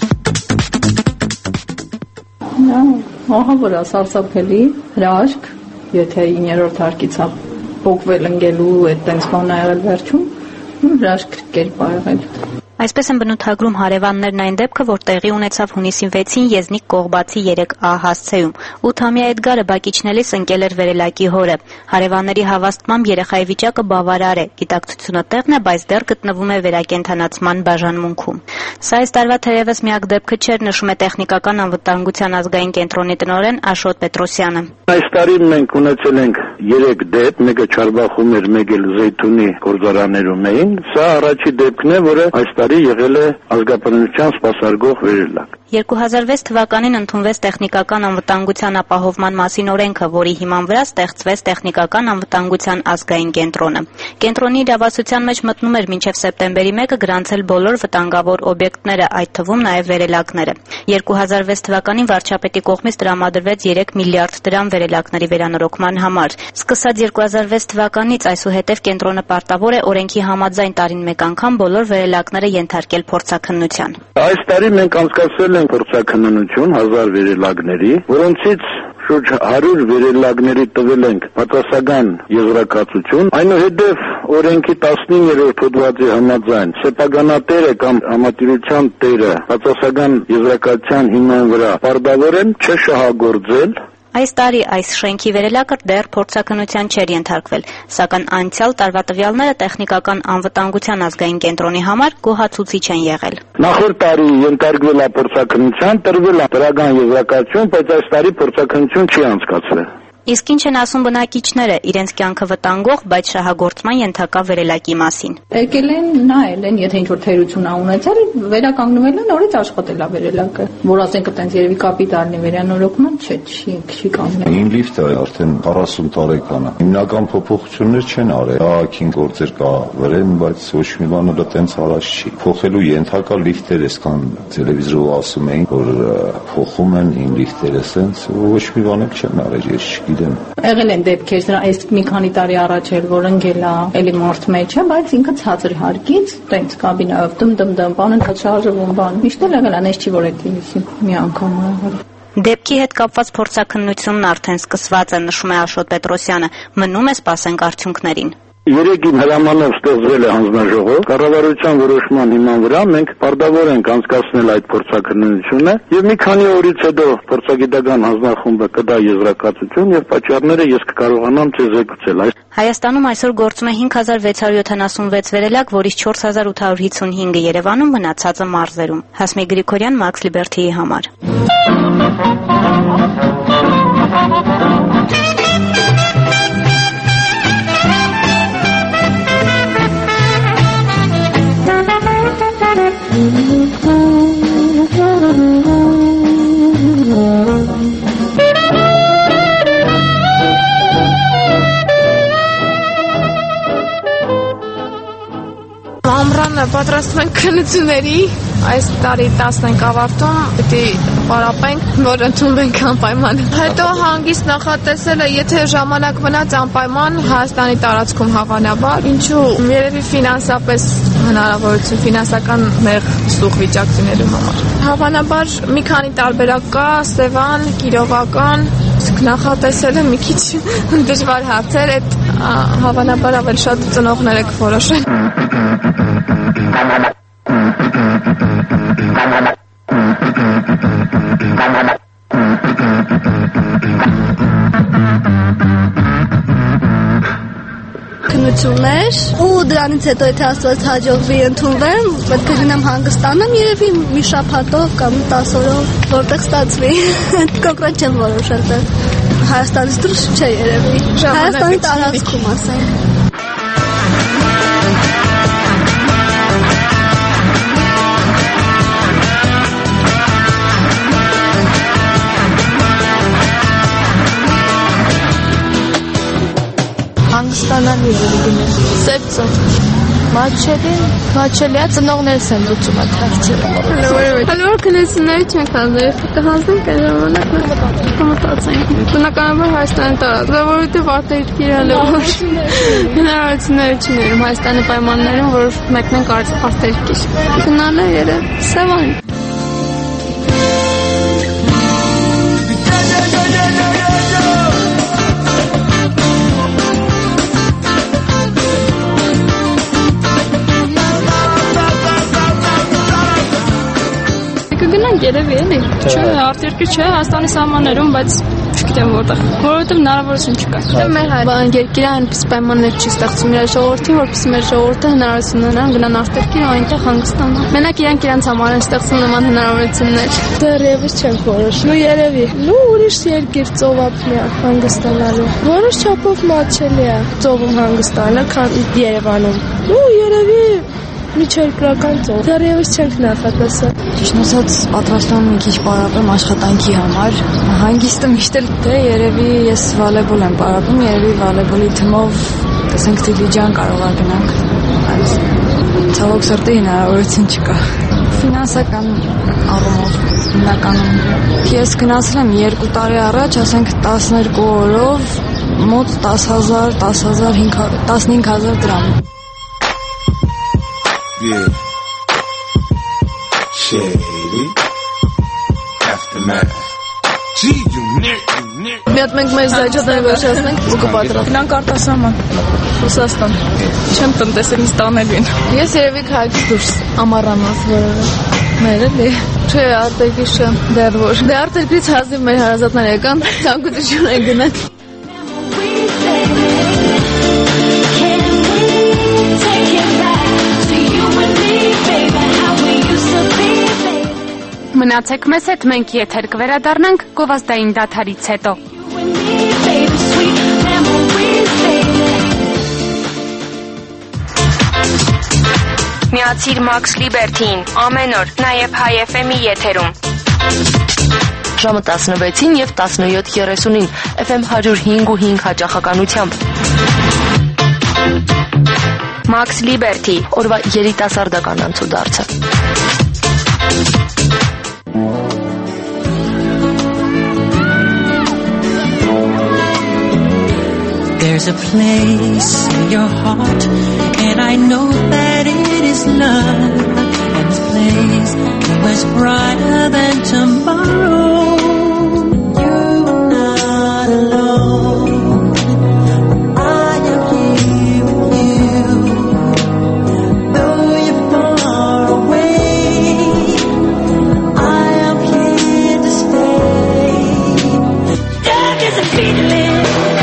Ահա որ սարսափելի հրաշք, եթե իններորդ հարկից փոկվել ընկելու այդ տենց բան ա եղել վերջում, հրաշք կերպ ա եղել։ Այսպես են բնութագրում հարևաններն այն դեպքը, որ տեղի ունեցավ հունիսի վեցին Եզնիկ Կողբացի երեք ա հասցեում։ ութամյա Էդգարը բակիչնելիս ընկել էր վերելակի հորը։ Հարևանների հավաստմամբ երեխայի վիճակը բավարար է, գիտակցությունը տեղն է, բայց դեռ գտնվում է վերակենդանացման բաժանմունքում։ Սա այս տարվա թերևս միակ դեպքը չէր, նշում է տեխնիկական անվտանգության ազգային կենտրոնի տնօրեն Աշոտ Պետրոսյանը։ Այս տարի մենք ունեցել ենք երեք դեպք, մեկը Չարբախում էր, մեկ էլ Զեյթունի գործարաններում էին։ Սա առաջի դեպքն է, որը այս տարի եղել է ազգապնության սպասարկող վերելակ։ երկու հազար վեց թվականին ընդունվեց տեխնիկական անվտանգության ապահովման մասին օրենքը, որի հիման վրա ստեղծվեց տեխնիկական անվտանգության ազգային կենտրոնը։ Կենտրոնի իրավասության մեջ մտնում էր մինչև սեպտեմբերի մեկը գրանցել բոլոր վտանգավոր օբյեկտները, այդ թվում նաև վերելակները։ երկու հազար վեց թվականին վարչապետի կողմից տրամադրվեց երեք միլիարդ դրամ վերելակների վերանորոգման համար։ Սկսած երկու հազար վեց թվականից այսուհետև կենտրոնը պարտավոր է օրենքի համաձայն տարին մեկ անգամ բոլոր վերելակները ենթարկել փորձաքննության։ Այս տարի մենք անցկացրել ենք փորձաքննություն հազար վերելակների, որոնցից շուրջ հարյուր վերելակների տվել ենք բացասական եզրակացություն, այնուհետև օրենքի տասնիններորդ հոդվածի համաձայն սեփականատերը կամ համատիրության տերը բացասական եզրակացության հիման վրա պարտավոր են չշահագործել։ Այս տարի այս շենքի վերելակը դեռ փորձաքննության չէր ենթարկվել, սակայն անցյալ տարվա տվյալները տեխնիկական անվտանգության ազգային կենտրոնի համար գոհացուցիչ են եղել։ Նախորդ տարի ենթարկվել է փորձաքննության, տրվել է դրական եզրակացություն, բայց այս տարի փորձաքննություն չի անցկացվել։ Իսկ ինչ են ասում բնակիչները իրենց կյանքը վտանգող, բայց շահագործման ենթակա վերելակի մասին։ Եկել են, նայել են, եթե ինչ-որ թերություն ա ունեցել, վերականգնվել են, նորից աշխատել ա վերելակը, որ ասենք այտենց երևի կապիտալնի վերանորոգման չէ, չի, չի կանգնել։ Իմ լիֆտը արդեն քառասուն տարեկան է։ Հիմնական փոփոխություններ չեն արել։ Ահագին գործեր կա վրեն, բայց ոչ մի բան էլ այտենց առաջ չի։ Փոխելու ենթակա լիֆտեր էսքան տելևիզորով ասում էին, որ փոխում են իմ լիֆտերը, սենց ոչ մի բան էլ չեն արել, ես չգիտեմ։ Եղել են դեպքեր, սրա այս մի քանի տարի առաջ էր, որ ընկել է էլի մարդ մեջ է, բայց ինքը ցածր հարկից, տենց կաբինայով դմ դմ դմ բան ընկա շարժվում բան։ Միշտ էլ եղել է, այնպես չի որ այդպեսի մի անգամ եղել։ Դեպքի հետ կապված փորձաքննությունն արդեն սկսված է, նշում է Աշոտ Պետրոսյանը, մնում է սպասենք արդյունքներին։ Երեք իմ հրամանով ստեղծվել է հանձնաժողով, կառավարության որոշման հիման վրա մենք պարտավոր ենք անցկացնել այդ փորձաքննությունը եւ մի քանի օրից հետո փորձագիտական հանձնախումբը կդա եզրակացություն եւ պատճառները ես կկարողանամ ձեզ զեկուցել։ Հայաստանում այսօր գործում է հինգ հազար վեց հարյուր յոթանասունվեց վերելակ, որից չորս հազար ութ հարյուր հիսուն հինգը Երևանում, մնացածը մարզերում։ Հասմիկ Գրիգորյան, Max Liberty-ի համար։ Ամռանը պատրաստվում ենք քննությունների, այս տարի տասն ենք ավարտում, պիտի պարապենք, որ ընդունվենք անպայման։ Հետո հանգիստ նախատեսել է, եթե ժամանակ մնաց անպայման Հայաստանի տարածքում հավանաբար, ինչու երևի ֆինանսապես հնարավորություն, ֆինանսական մեղ սուղ վիճակցիներում համար։ Հավանաբար մի քանի տարբերակ կա, Սևան, Կիրովական, իսկ նախատեսել է մի քիչ դժվար հարցեր, այդ հավանաբար ավելի շատ ծնողները կորոշեն։ Քննություններ ու դրանից հետո եթե Աստված հաջողվի ընդունվեմ, պետք է գնամ հանգստանամ երևի մի շաբաթով կամ տասը օրով, որտեղ ստացվի։ Կոնկրետ չեմ որոշել դեռ։ Հայաստանից դուրս չէ երևի։ Հայաստանի տարածքում ասենք։ Բանան երևի գնեմ։ Սեպցո։ Մաչելի, մաչելիա ծնողներս են լուծում այդ հարցերը։ Հələ որ քնեցիների չենք հանձնել, կհանձնենք այն ժամանակ կմտածենք։ Բնականաբար Հայաստանի տարածքը, որովհետև արտերկիր իրան է որ հնարավորություններ չունեմ Հայաստանի պայմաններում, որ մեկնենք արտերկիր։ Գնալը երև Սևան։ Երևի էլի, չէ, արտերկիր չէ, Հայաստանի սահմաններում, բայց չգիտեմ որտեղ, որովհետև հնարավորություն չկա։ Մեր հայ երկիրը այնպես պայմաններ չի ստեղծում իր ժողովրդին, որպեսզի մեր ժողովուրդը հնարավորություն ունենան գնան արտերկիր ու այնտեղ հանգստանան։ Մենակ իրանք իրանց համար են ստեղծում նման հնարավորություններ։ Դեռևս չենք որոշում։ Ու երևի, ու ուրիշ երկիր ծովափնյա հանգստանալու։ Որոշ չափով մատչելի է ծովում հանգստանալը, քան Երևանում։ Ու երևի միջերկրական ծով։ Դեռևս չենք նախատեսել։ Ճիշտ ասած, պատրաստվում եմ մի քիչ պարապեմ աշխատանքի համար։ Հանգիստը միշտ էլ դե երևի ես վոլեյբոլ եմ պարապում, երևի վոլեյբոլի թիմով տեսենք Դիլիջան կարող է գնանք։ Բայց ցավոք սրտի հնարավորություն չկա։ Ֆինանսական առումով հիմնականում ես գնացել եմ երկու տարի առաջ, ասենք տասներկու օրով մոտ դաս հազար, դաս հազար տասնհինգ հազար դրամ։ Yeah. Shady. Aftermath. Gee, you nick, you nick. Մի հատ մենք մեր զայջատները վերջացնենք ու կպատրաստենք։ Գնանք արտասահման։ Ռուսաստան։ Չեմ տնտեսել ինձ տանելու են։ Ես երևի քաղաքից դուրս ամառանաց որևէ։ Մեր էլի։ Չէ, արտերկիր չեմ, դեռ որ։ Դե արտերկրից հազիվ մեր հարազատներ եկան, ցանկություն են գնալ։ Մնացեք մեզ հետ, մենք եթեր կվերադառնանք գովազդային դադարից հետո։ Միացիր Max Liberty-ին ամեն օր, նաև Հայ էֆ էմ-ի եթերում։ Ժամը տասնվեցին և տասնյոթ երեսունին էֆ էմ հարյուր հինգ ու հինգ հաճախականությամբ։ Max Liberty, օրվա երիտասարդական անցուդարձը։ There's a place in your heart, and I know that it is love. And this place is much brighter than tomorrow. You're not alone. I am here with you. Though you're far away, I am here to stay. There is a feeling.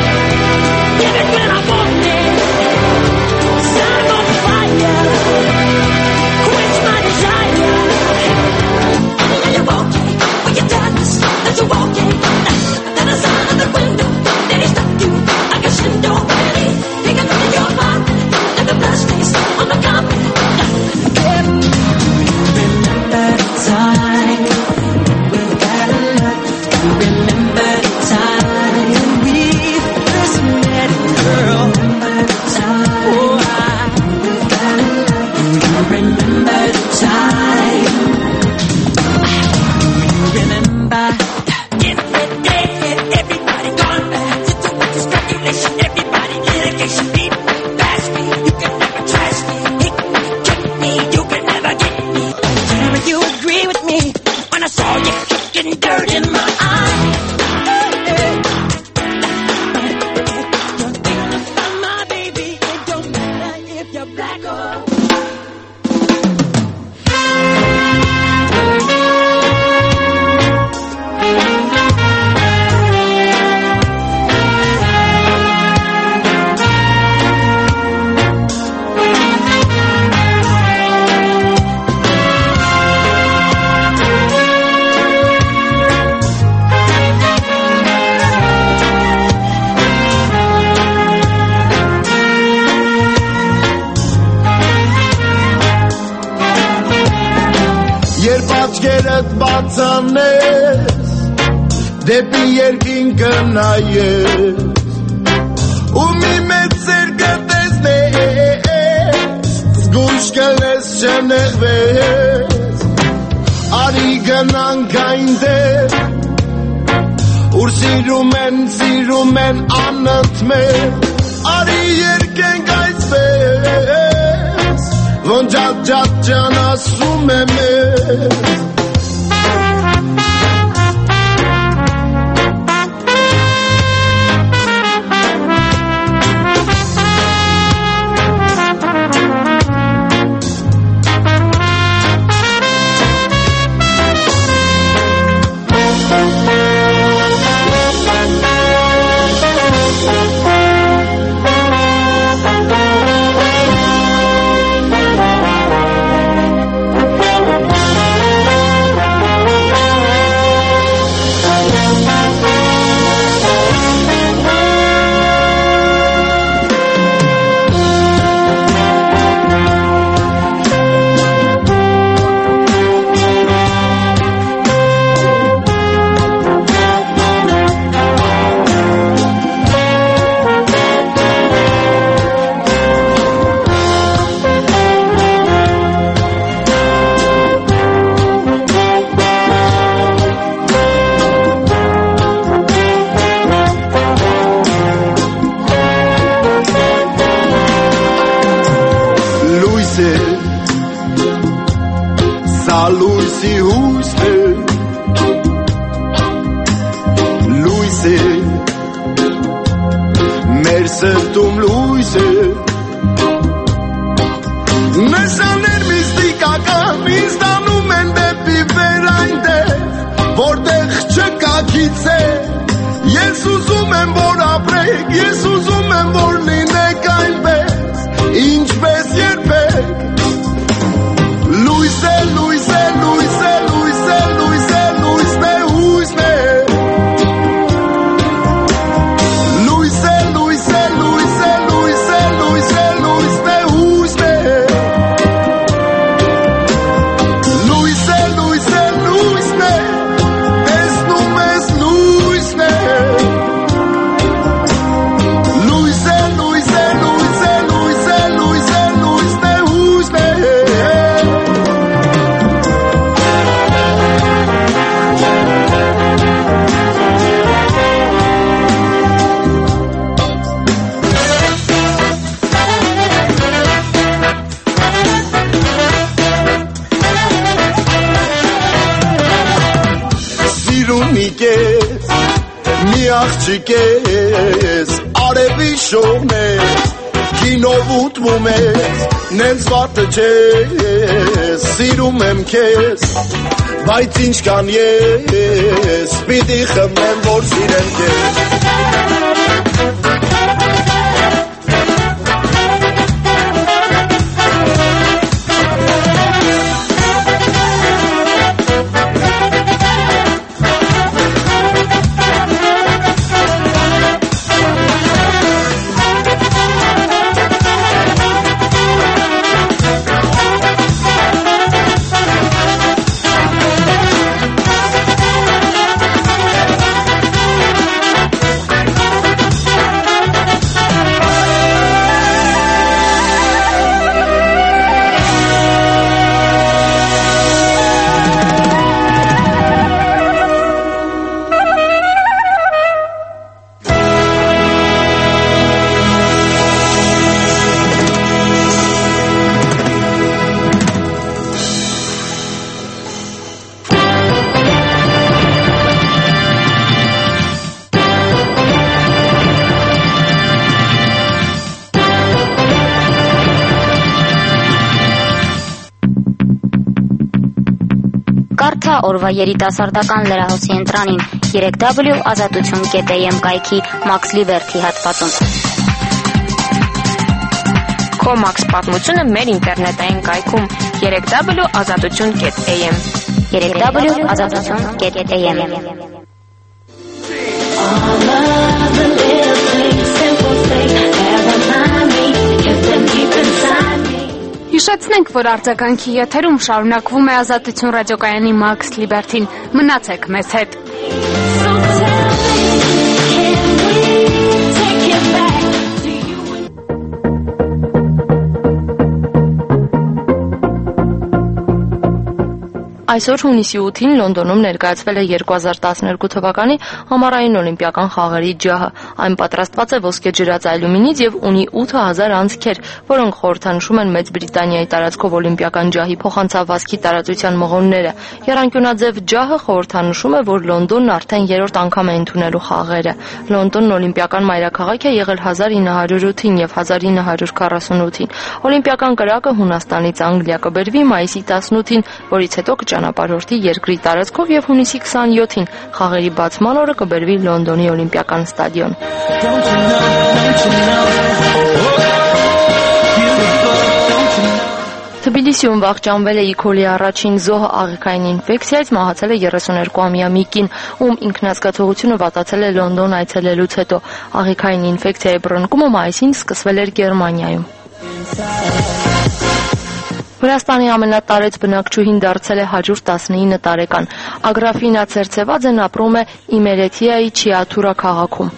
աչքերդ բացանես դեպի երկինքը նայես ու մի մեծ սեր գտ Գուշ կլես չնեղվես Արի գնանք այնտեղ Ուր սիրում են, սիրում են անընդմեջ Արի երկենք այսպես Ոնց ջատ ջատ ջան ասում եմ ես Չիկես, արևի շողնես, կինով ուտվում ես, նենց վատը չես, սիրում եմ քեզ, բայց ինչ կան ես, պիտի խմեմ, որ սիրեմ քեզ Կարդա օրվա երիտասարդական լրահոսի ընտրանին երեք w ազատություն կետ am կայքի Max Liberty հատվածում։ Քո Max պատմությունը մեր ինտերնետային կայքում երեք w ազատություն կետ am երեք w ազատություն կետ am Հիշեցնենք, որ արձագանքի եթերում շարունակվում է Ազատություն ռադիոկայանի Max Liberty-ն։ Մնացեք մեզ հետ։ Այսօր հունիսի ութին Լոնդոնում ներկայացվել է երկու հազար տասներկու թվականի համառային օլիմպիական խաղերի ջահը։ Այն պատրաստված է ոսկեջրած ալյումինից եւ ունի ութ հազար անցքեր, որոնք խորհրդանշում են Մեծ Բրիտանիայի տարածքով օլիմպիական ջահի փոխանցավազքի տարածության մղոնները։ Եռանկյունաձև ջահը խորհրդանշում է, որ Լոնդոնն արդեն երրորդ անգամ է ընդունելու խաղերը։ Լոնդոնն օլիմպիական մայրաքաղաք է եղել հազար ինը հարյուր ութին եւ հազար ինը հարյուր քառասունութին։ Օլիմպիական կրակը Հունաստանից Անգլիա կբերվի մայիսի տասնութին, որից հետո ճանապարհորդի երկրի տարածքով եւ հունիսի քսաներկուսին խաղերի բացման օրը կբերվի Լոնդոնի օլիմպիական ստադիոն։ Թբիլիսիում վախճանվել է E. coli առաջին զոհը աղիքային ինֆեկցիայից, մահացել է երեսուներկուամյա մի կին, ում ինքնազգացողությունը վատացել է Լոնդոն այցելելուց հետո։ Աղիքային ինֆեկցիայի բռնկումը մայիսին սկսվել էր Գերմանիայում։ Վրաստանի ամենատարեց բնակչուհին դարձել է հարյուր տասնինը տարեկան։ Ագրաֆինա Ցերցևաձեն ապրում է Իմերեթիայի Չիաթուրա քաղաքում։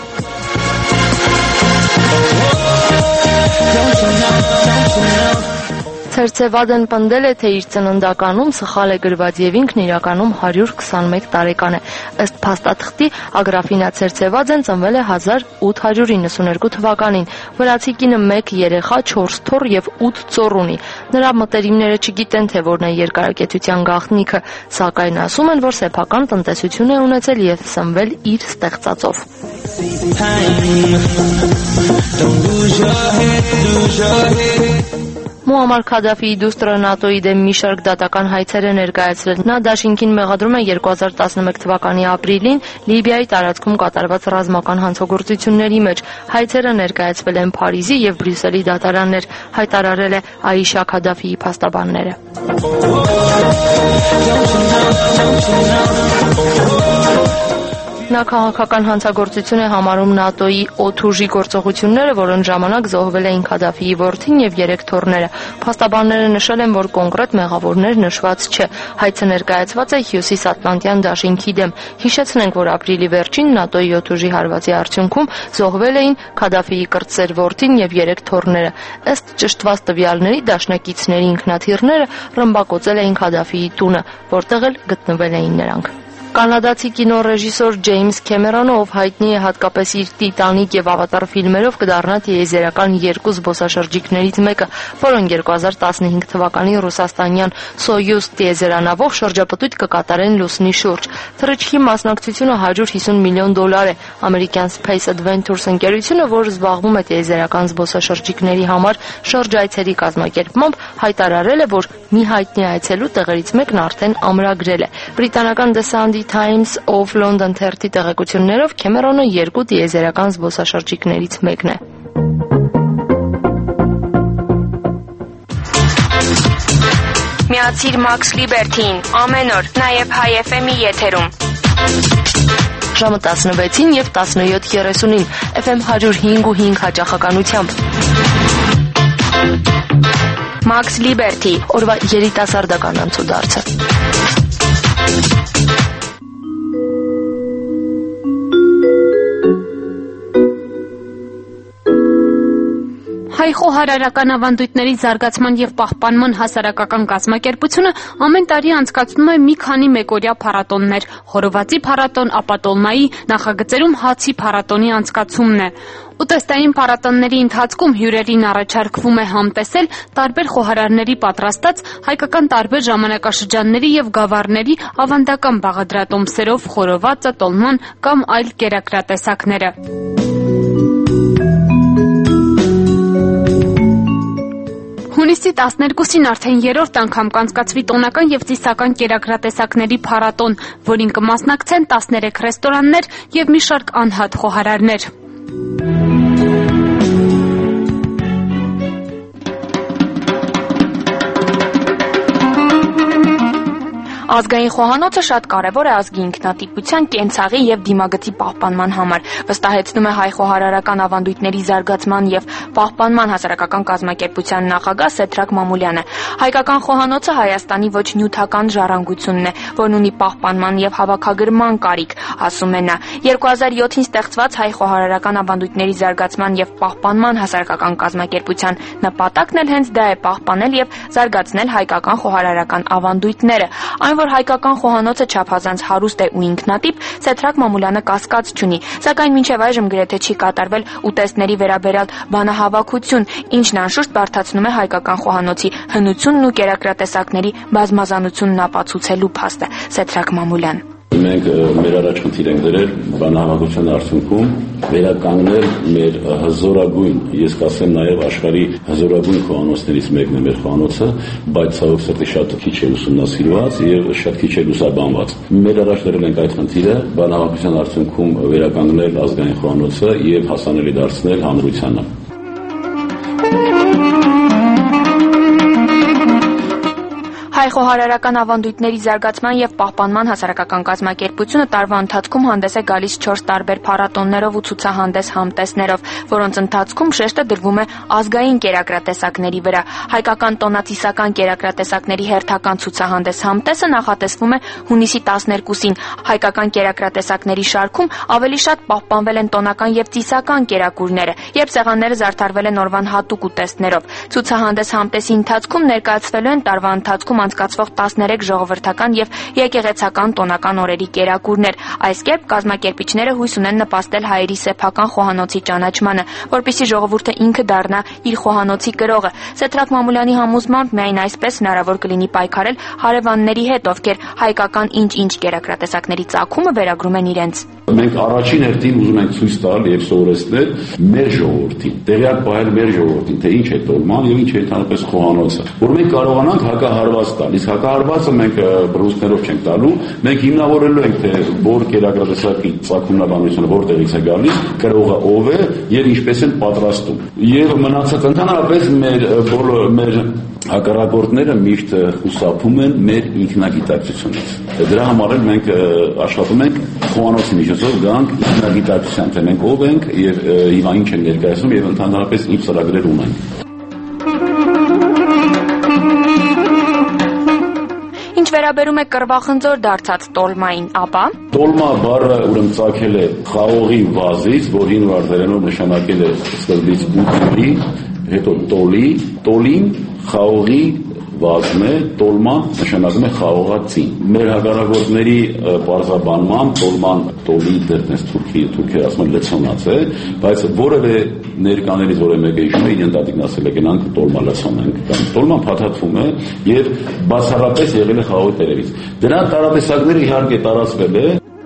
Ցերցևաձեն պնդել է, թե իր ծննդականում սխալ է գրված եւ ինքն իրականում հարյուր քսանմեկ տարեկան է։ Ըստ փաստաթղթի Ագրաֆինա Ցերցևաձեն ծնվել է հազար ութ հարյուր իննսուներկու թվականին։ Վրացի կինը մեկ երեխա, չորս թոռ եւ ութ ծոռ ունի։ Նրա մտերիմները չգիտեն, թե որն է երկարակեցության գաղտնիքը, սակայն ասում են, որ սեփական տնտեսություն է ունեցել եւ սնվել իր ստեղծածով։ Մուամար Քադաֆիի դուստրը ՆԱՏՕ-ի դեմ մի շարք դատական հայցեր է ներկայացրել։ Նա դաշինքին մեղադրում է երկու հազար տասնմեկ թվականի ապրիլին Լիբիայի տարածքում կատարված ռազմական հանցագործությունների մեջ։ Հայցերը ներկայացվել են Փարիզի եւ Բրյուսելի դատարաններ, հայտարարել է Աիշա Քադաֆիի փաստաբանները։ Նա քաղաքական հանցագործություն է համարում ՆԱՏՕ-ի օդուժի գործողությունները, որոնց ժամանակ զոհվել էին Քադաֆիի որդին եւ երեք թոռները։ Փաստաբանները նշել են, որ կոնկրետ մեղավորներ նշված չէ։ Հայցը ներկայացված է Հյուսիսատլանտյան դաշինքի դեմ։ Հիշեցնենք, որ ապրիլի վերջին ՆԱՏՕ-ի օդուժի հարվածի արդյունքում զոհվել էին Քադաֆիի կրտսեր որդին եւ երեք թոռները։ Ըստ ճշտված տվյալների դաշնակիցների ինքնաթիռները ռմբակոծել էին Քադաֆիի տունը, որտեղ էլ գտնվել էին նրանք։ Կանադացի կինոռեժիսոր Ջեյմս Քեմերոնը, ով հայտնի է հատկապես իր «Տիտանիկ» եւ «Ավատար» ֆիլմերով, կդառնա տիեզերական երկու զբոսաշրջիկներից մեկը, որոնք երկու հազար տասնհինգ թվականի ռուսաստանյան Սոյուզ տիեզերանավով շրջապտույտ կկատարեն Լուսնի շուրջ։ Թռիչքի մասնակցությունը հարյուր հիսուն միլիոն դոլար է։ Ամերիկյան Space Adventures ընկերությունը, որ զբաղվում է տիեզերական զբոսաշրջիկների համար շրջայցերի կազմակերպմամբ, հայտարարել է, որ մի հայտնի այցելու տեղերից մեկն արդեն ամրագրել է։ Բրիտանական The Sunday Times of London թերթի տեղեկություններով Քեմերոնը երկու տիեզերական զբոսաշրջիկներից մեկն է։ Միացիր Max Liberty-ին ամեն օր, նաև Հայ էֆ էմ-ի եթերում։ Ժամը տասնվեցին եւ տասնյոթ երեսունին էֆ էմ հարյուր հինգ ու հինգ հաճախականությամբ։ Max Liberty, օրվա երիտասարդական անցուդարձը։ Հայ խոհարարական ավանդույթների զարգացման եւ պահպանման հասարակական կազմակերպությունը ամեն տարի անցկացնում է մի քանի մեկօրյա փառատոններ։ Խորովածի փառատոն, ապատոլմայի, նախագծերում հացի փառատոնի անցկացումն է։ Ուտեստային փառատոնների ընթացքում հյուրերին առաջարկվում է համտեսել տարբեր խոհարարների պատրաստած հայկական տարբեր ժամանակաշրջանների եւ գավառների ավանդական բաղադրատոմսերով խորովածը, տոլման կամ այլ կերակրատեսակները։ Հունիսի տասներկուսին արդեն երրորդ անգամ կանցկացվի տոնական եւ ծիսական կերակրատեսակների փառատոն, որին կմասնակցեն տասներեք ռեստորաններ եւ մի շարք անհատ խոհարարներ։ Ազգային խոհանոցը շատ կարևոր է ազգի ինքնատիպության, կենցաղի եւ դիմագծի պահպանման համար, վստահեցնում է հայ խոհարարական ավանդույթների զարգացման եւ պահպանման հասարակական կազմակերպության նախագահ Սեդրակ Մամուլյանը։ Հայկական խոհանոցը Հայաստանի ոչ նյութական ժառանգությունն է, որն ունի պահպանման եւ հավաքագրման կարիք, ասում է նա։ երկու հազար յոթին ստեղծված հայ խոհարարական ավանդույթների զարգացման եւ պահպանման հասարակական կազմակերպության նպատակն էլ հենց դա է՝ պահպանել եւ զարգացնել հայկական խոհարարական ավանդույթները։ Այն, որ հայկական խոհանոցը չափազանց հարուստ է ու ինքնատիպ, Սեդրակ Մամուլյանը կասկած չունի, սակայն մինչև այժմ գրեթե չի կատարվել ուտեստների վերաբերյալ բանահավաքություն, ինչն անշուշտ բարդացնում է հայկական խոհանոցի հնությունն ու կերակրատեսակների բազմազանությունն ապացուցելու փաստը։ Սեդրակ Մամուլյան. Մենք մեր առաջ խնդիր ենք դրել բանահավաքության արդյունքում վերականգնել մեր հզորագույն, ես կասեմ նաև աշխարհի հզորագույն խոհանոցներից մեկն է մեր խոհանոցը, բայց ցավոք սրտի շատ քիչ է ուսումնասիրված եւ շատ քիչ է լուսաբանված։ Մեր առաջ դրել ենք այդ խնդիրը բանահավաքության արդյունքում վերականգնել ազգային խոհանոցը եւ հասանելի դարձնել հանրությանը։ Հայ խոհարարական ավանդույթների զարգացման եւ պահպանման հասարակական կազմակերպությունը տարվա ընթացքում հանդես է գալիս չորս տարբեր փառատոններով ու ցուցահանդես համտեսներով, որոնց ընթացքում շեշտը դրվում է ազգային կերակրատեսակների վրա։ Հայկական տոնացիսական կերակրատեսակների հերթական ցուցահանդես համտեսը նախատեսվում է հունիսի տասներկուսին։ Հայկական կերակրատեսակների շարքում ավելի շատ պահպանվել են տոնական եւ ծիսական կերակուրները, երբ սեղանները զարդարվել են օրվան հատուկ ուտեստներով։ Ցուցահանդես համտեսի ընթացքում ներկայացվելու են տարվա ընթացքում անցկացվող տասներեք ժողովրդական եւ եկեղեցական տոնական օրերի կերակուրներ։ Այս կերպ կազմակերպիչները հույս ունեն նպաստել հայերի սեփական խոհանոցի ճանաչմանը, որպեսզի ժողովուրդը ինքը դառնա իր խոհանոցի կրողը։ Սեդրակ Մամուլյանի համոզմամբ միայն այսպես հնարավոր կլինի պայքարել հարևանների հետ, ովքեր հայկական ինչ-ինչ կերակրատեսակների ծագումը վերագրում են իրենց։ Մենք առաջին հերթին ուզում ենք ցույց տալ եւ սովորեցնել մեր ժողովրդին, տեղյակ պահել մեր ժողովրդին, թե ինչ է տոլման եւ ինչ է ընդհանրապես խոհանոցը, որ մենք կարողանանք հակահարված տալ։ Իսկ հակահարվածը մենք բռունցքներով չենք տալու, մենք հիմնավորելու ենք, թե որ կերակրատեսակի ծագումնաբանությունը որտեղից է գալիս, կրողը ով է եւ ինչպես են պատրաստում։ Եվ մնացած ընդհանրապես մեր բոլոր մեր հակառակորդները միշտ խուսափում են մեր ինքնագիտակցությունից։ Դրա համար էլ մենք աշխատում ենք խոհանոցի միջոցով գանք ինքնագիտակցության, թե մենք ով ենք եւ հիմա ինչ ենք ներկայացնում եւ ընդհանրապես ինչ ծրագրեր ունենք։ Ինչ վերաբերում է կռվախնձոր դարձած տոլմային, ապա տոլմա բառը ուրեմն ծագել է խաղողի վազից, որ հին վարդերենով նշանակել է սկզբից բուտի, հետո տոլի, տոլին խաղողի վազն է, տոլման նշանակում է խաղողածին։ Մեր հակառակորդների պարզաբանման տոլման տոլի դերնես թուրքի թուրքերը ասում են լցոնած է, բայց որևէ ներկաներից որևէ մեկը հիշում է իրեն տատիկն ասել է գնանք տոլմա լցոնենք, կամ տոլման փաթաթվում է եւ բացառապես եղել է խաղողի տերևից։ Դրա տարատեսակները իհարկե տարածվել է։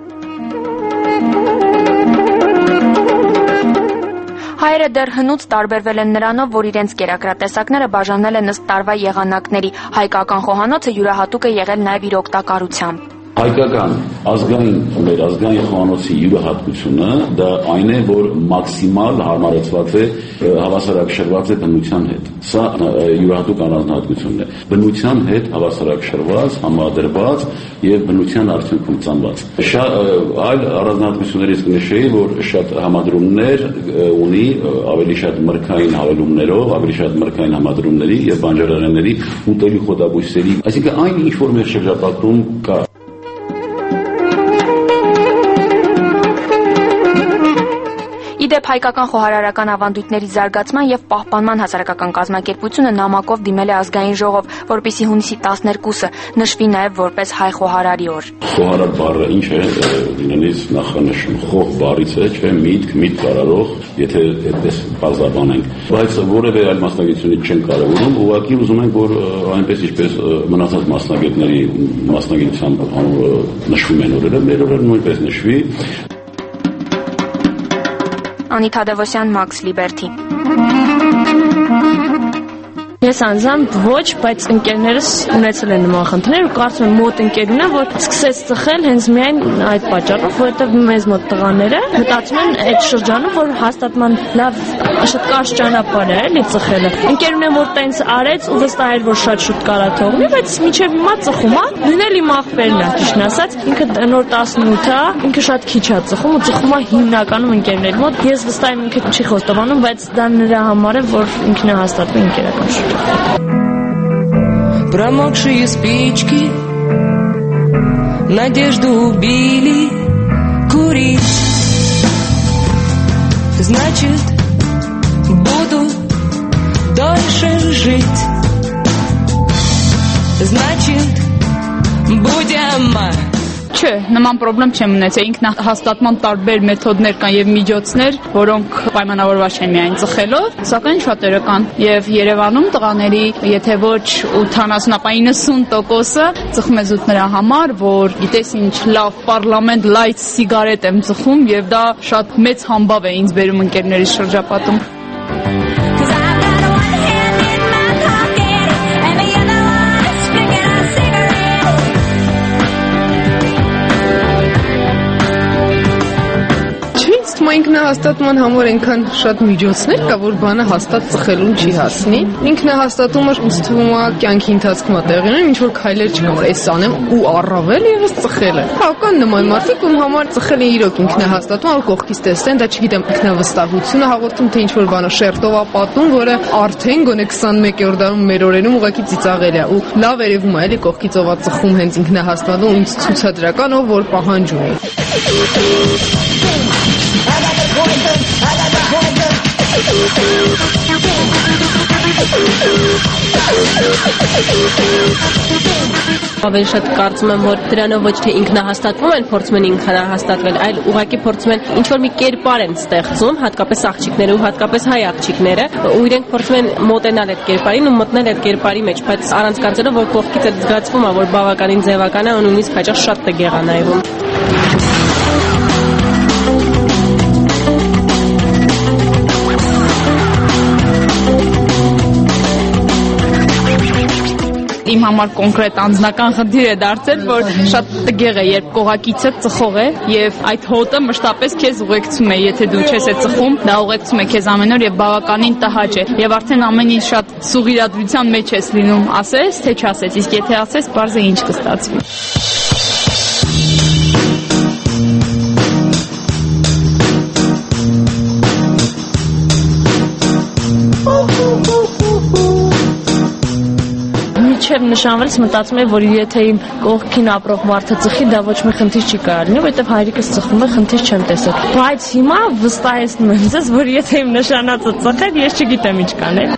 Հայերը դեռ հնուց տարբերվել են նրանով, որ իրենց կերակրատեսակները բաժանել են ըստ տարվա եղանակների։ Հայկական խոհանոցը յուրահատուկ է եղել նաև իր օգտակարությամբ։ Հայկական ազգային մեր ազգային խոհանոցի յուրահատկությունը դա այն է, որ մաքսիմալ հարմարեցված է, հավասարակշռված է բնության հետ։ Սա յուրահատուկ առանձնահատկությունն է։ Բնության հետ հավասարակշռված, համադրված եւ բնության արդյունքում ծնված։ Այլ առանձնահատկություններից կնշեի, որ շատ համադրումներ ունի, ավելի շատ մրգային հավելումներով, ավելի շատ մրգային համադրումների եւ բանջարեղենների ուտելի խոտաբույսերի, այսինքն այն ինչ որ մեր շրջապատում կա։ Իդեպ հայկական խոհարարական ավանդույթների զարգացման եւ պահպանման հասարակական կազմակերպությունը նամակով դիմել է ազգային ժողով, որպեսզի հունիսի տասներկուսը նշվի նաեւ որպես հայ խոհարարի օր։ Խոհարար բառը ինչ է, ինձնից նախանշում խոհ բառից է, չէ՞, միտք, միտք կարարող, եթե այդպես բարձրաբանենք, բայց որևէ այլ մասնագիտությունից չեն կարևորում, ուղղակի ուզում ենք, որ այնպես ինչպես մնացած մասնագետների մասնագիտությամբ նշվում են օրերը, մեր օրերը նույնպես նշվի։ Անիթ Թադևոսյան, Max Liberty։ Ես անձամբ ոչ, բայց ընկերներս ունեցել են նման խնդիրներ ու կարծում եմ մոտ ընկերն է, որ սկսեց ծխել հենց միայն այդ պատճառով, որովհետև մեզ մոտ տղաները մտածում են այդ շրջանում, որ հաստատման լավ շատ կարճ ճանապարհ է էլի ծխելը։ Ընկերն է որ տենց արեց ու վստահ էր, որ շատ շուտ կարա թողնի, բայց մինչև հիմա ծխում է, նույնն իմ աղբերն է, ճիշտն ասած, ինքը նոր տասնութ է, ինքը շատ քիչ է ծխում ու ծխում է հիմնականում ընկերների мод. Ես վստահ եմ ինքը չի խոստովանում, բայց դա նրա համար է, որ ինքն է հաստատվում ընկերական շրջանում։ Промокшие спички надежду убили курить. Значит, буду дольше жить. Значит, будем Չէ, նման խնդրեմ չեմ ունեցել։ Ինքնահաստատման տարբեր մեթոդներ կան եւ միջոցներ, որոնք պայմանավորված չեն միայն ծխելով, սակայն շատերը կան։ Եվ Երևանում տղաների, եթե ոչ ութանասուն, ապա իննսուն տոկոսը ծխում է զուտ նրա համար, որ գիտես ինչ լավ պարլամենտ լայթ սիգարետ եմ ծխում եւ դա շատ մեծ համբավ է ինձ բերում ընկերներիս շրջապատում։ Ինքնահաստատման համար այնքան շատ միջոցներ կա, որ բանը հաստատ ծխելուն չի հասնի։ Ինքնահաստատումը ինձ թվում է կյանքի ընթացքում է տեղի ունենում, ինչ որ քայլեր չկա, որ էս անեմ ու առավել եւս ծխելը։ Հա, կան նման մարդիկ, ում համար ծխելը իրոք ինքնահաստատում, որ կողքից տեսնեն, դա չգիտեմ, ինքնավստահությունը հաղորդում, թե ինչ որ բանը շերտով է պատում, որը արդեն գոնե քսանմեկերորդ դարում մեր օրերում ուղղակի ծիծաղել է ու լավ երևում է, էլի կողքից ով է ծխում հենց ինքնահաստատում, ինձ ցուցադրական ով որ պահանջ ունի։ Ավելի շատ կարծում եմ, որ դրանով ոչ թե ինքնահաստատվում են, փորձում են ինքնահաստատվել, այլ ուղղակի փորձում են ինչ որ մի կերպար են ստեղծում, հատկապես աղջիկները ու հատկապես հայ աղջիկները, ու իրենք փորձում են մոտենալ այդ կերպարին ու մտնել այդ կերպարի մեջ, բայց առանց կարծելով, որ կողքից այդ զգացվում է, որ բավականին ձևական է ու նույնիսկ հաճախ շատ տգեղ է նայվում։ Իմ համար կոնկրետ անձնական խնդիր է դարձել, որ շատ տգեղ է, երբ կողակիցը ծխող է եւ այդ հոտը մշտապես քեզ ուղեկցում է, եթե դու չես է ծխում, դա ուղեկցում է քեզ ամեն օր եւ բավականին տհաճ է եւ արդեն ամեն ինչ շատ սուղիրատվության մեջ ես լինում, ասես թե չասես, իսկ եթե ասես, բարձր է ինչ կստացվի։ Չեմ նշանվելս մտածում եմ, որ եթե իմ կողքին ապրող մարդը ծխի, դա ոչ մի խնդիր չի կարող լինի, որովհետև հայրիկս ծխում է, խնդիր չեմ տեսել։ Բայց հիմա վստահեցնում եմ ձեզ, որ եթե իմ նշանածը ծխեր, ես չգիտեմ ինչ կանեմ։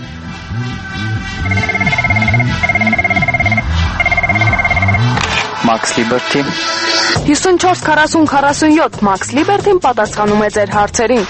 Max Liberty հիսունչորս քառասուն քառասունյոթ Max Liberty-ն պատասխանում է ձեր հարցերին։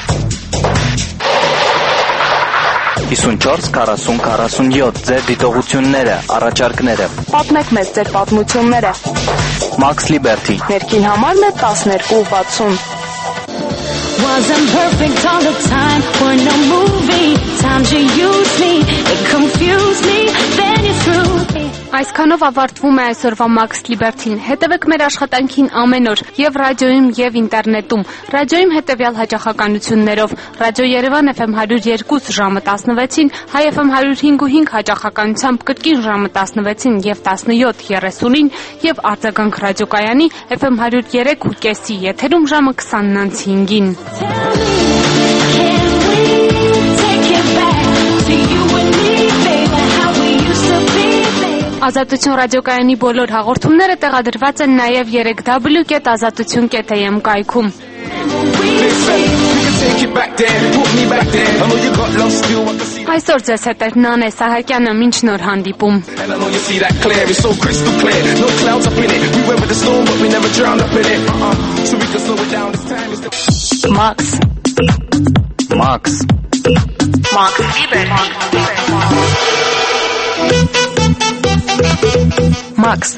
հիսունչորս քառասուն քառասունյոթ ձեր դիտողությունները, առաջարկները։ Պատմեք մեզ ձեր պատմությունները։ Max Liberty Ներքին համարն է տասներկու վաթսուն։ Wasn't perfect all the time, we're no movie. Times you use me, it confused me, then you threw me. Այսքանով ավարտվում է այսօրվա Max Liberty-ն։ Հետևեք մեր աշխատանքին ամեն օր եւ ռադիոյում եւ ինտերնետում։ Ռադիոյում հետեւյալ հաճախականություններով. Ռադիո Երևան Էֆ Էմ հարյուր երկու ժամը տասնվեցին, Հայ Էֆ Էմ հարյուր հինգ ու հինգ հաճախականությամբ կրկին ժամը տասնվեցին եւ տասնյոթ երեսունին եւ արձագանք ռադիոկայանի Էֆ Էմ հարյուր երեք ու կեսի եթերում ժամը քսանն անց հինգին։ Ազատություն ռադիոկայանի բոլոր հաղորդումները տեղադրված են նաև երեք w կետ ազատություն կետ a m կայքում։ Այսօր ձեզ հետ էր Նանե Սահակյանը, մինչ նոր հանդիպում։ Max Max Max Liberty Max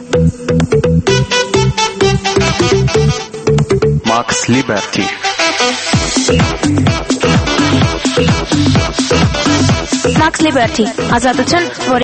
Max Liberty Max Liberty, ազատություն, որի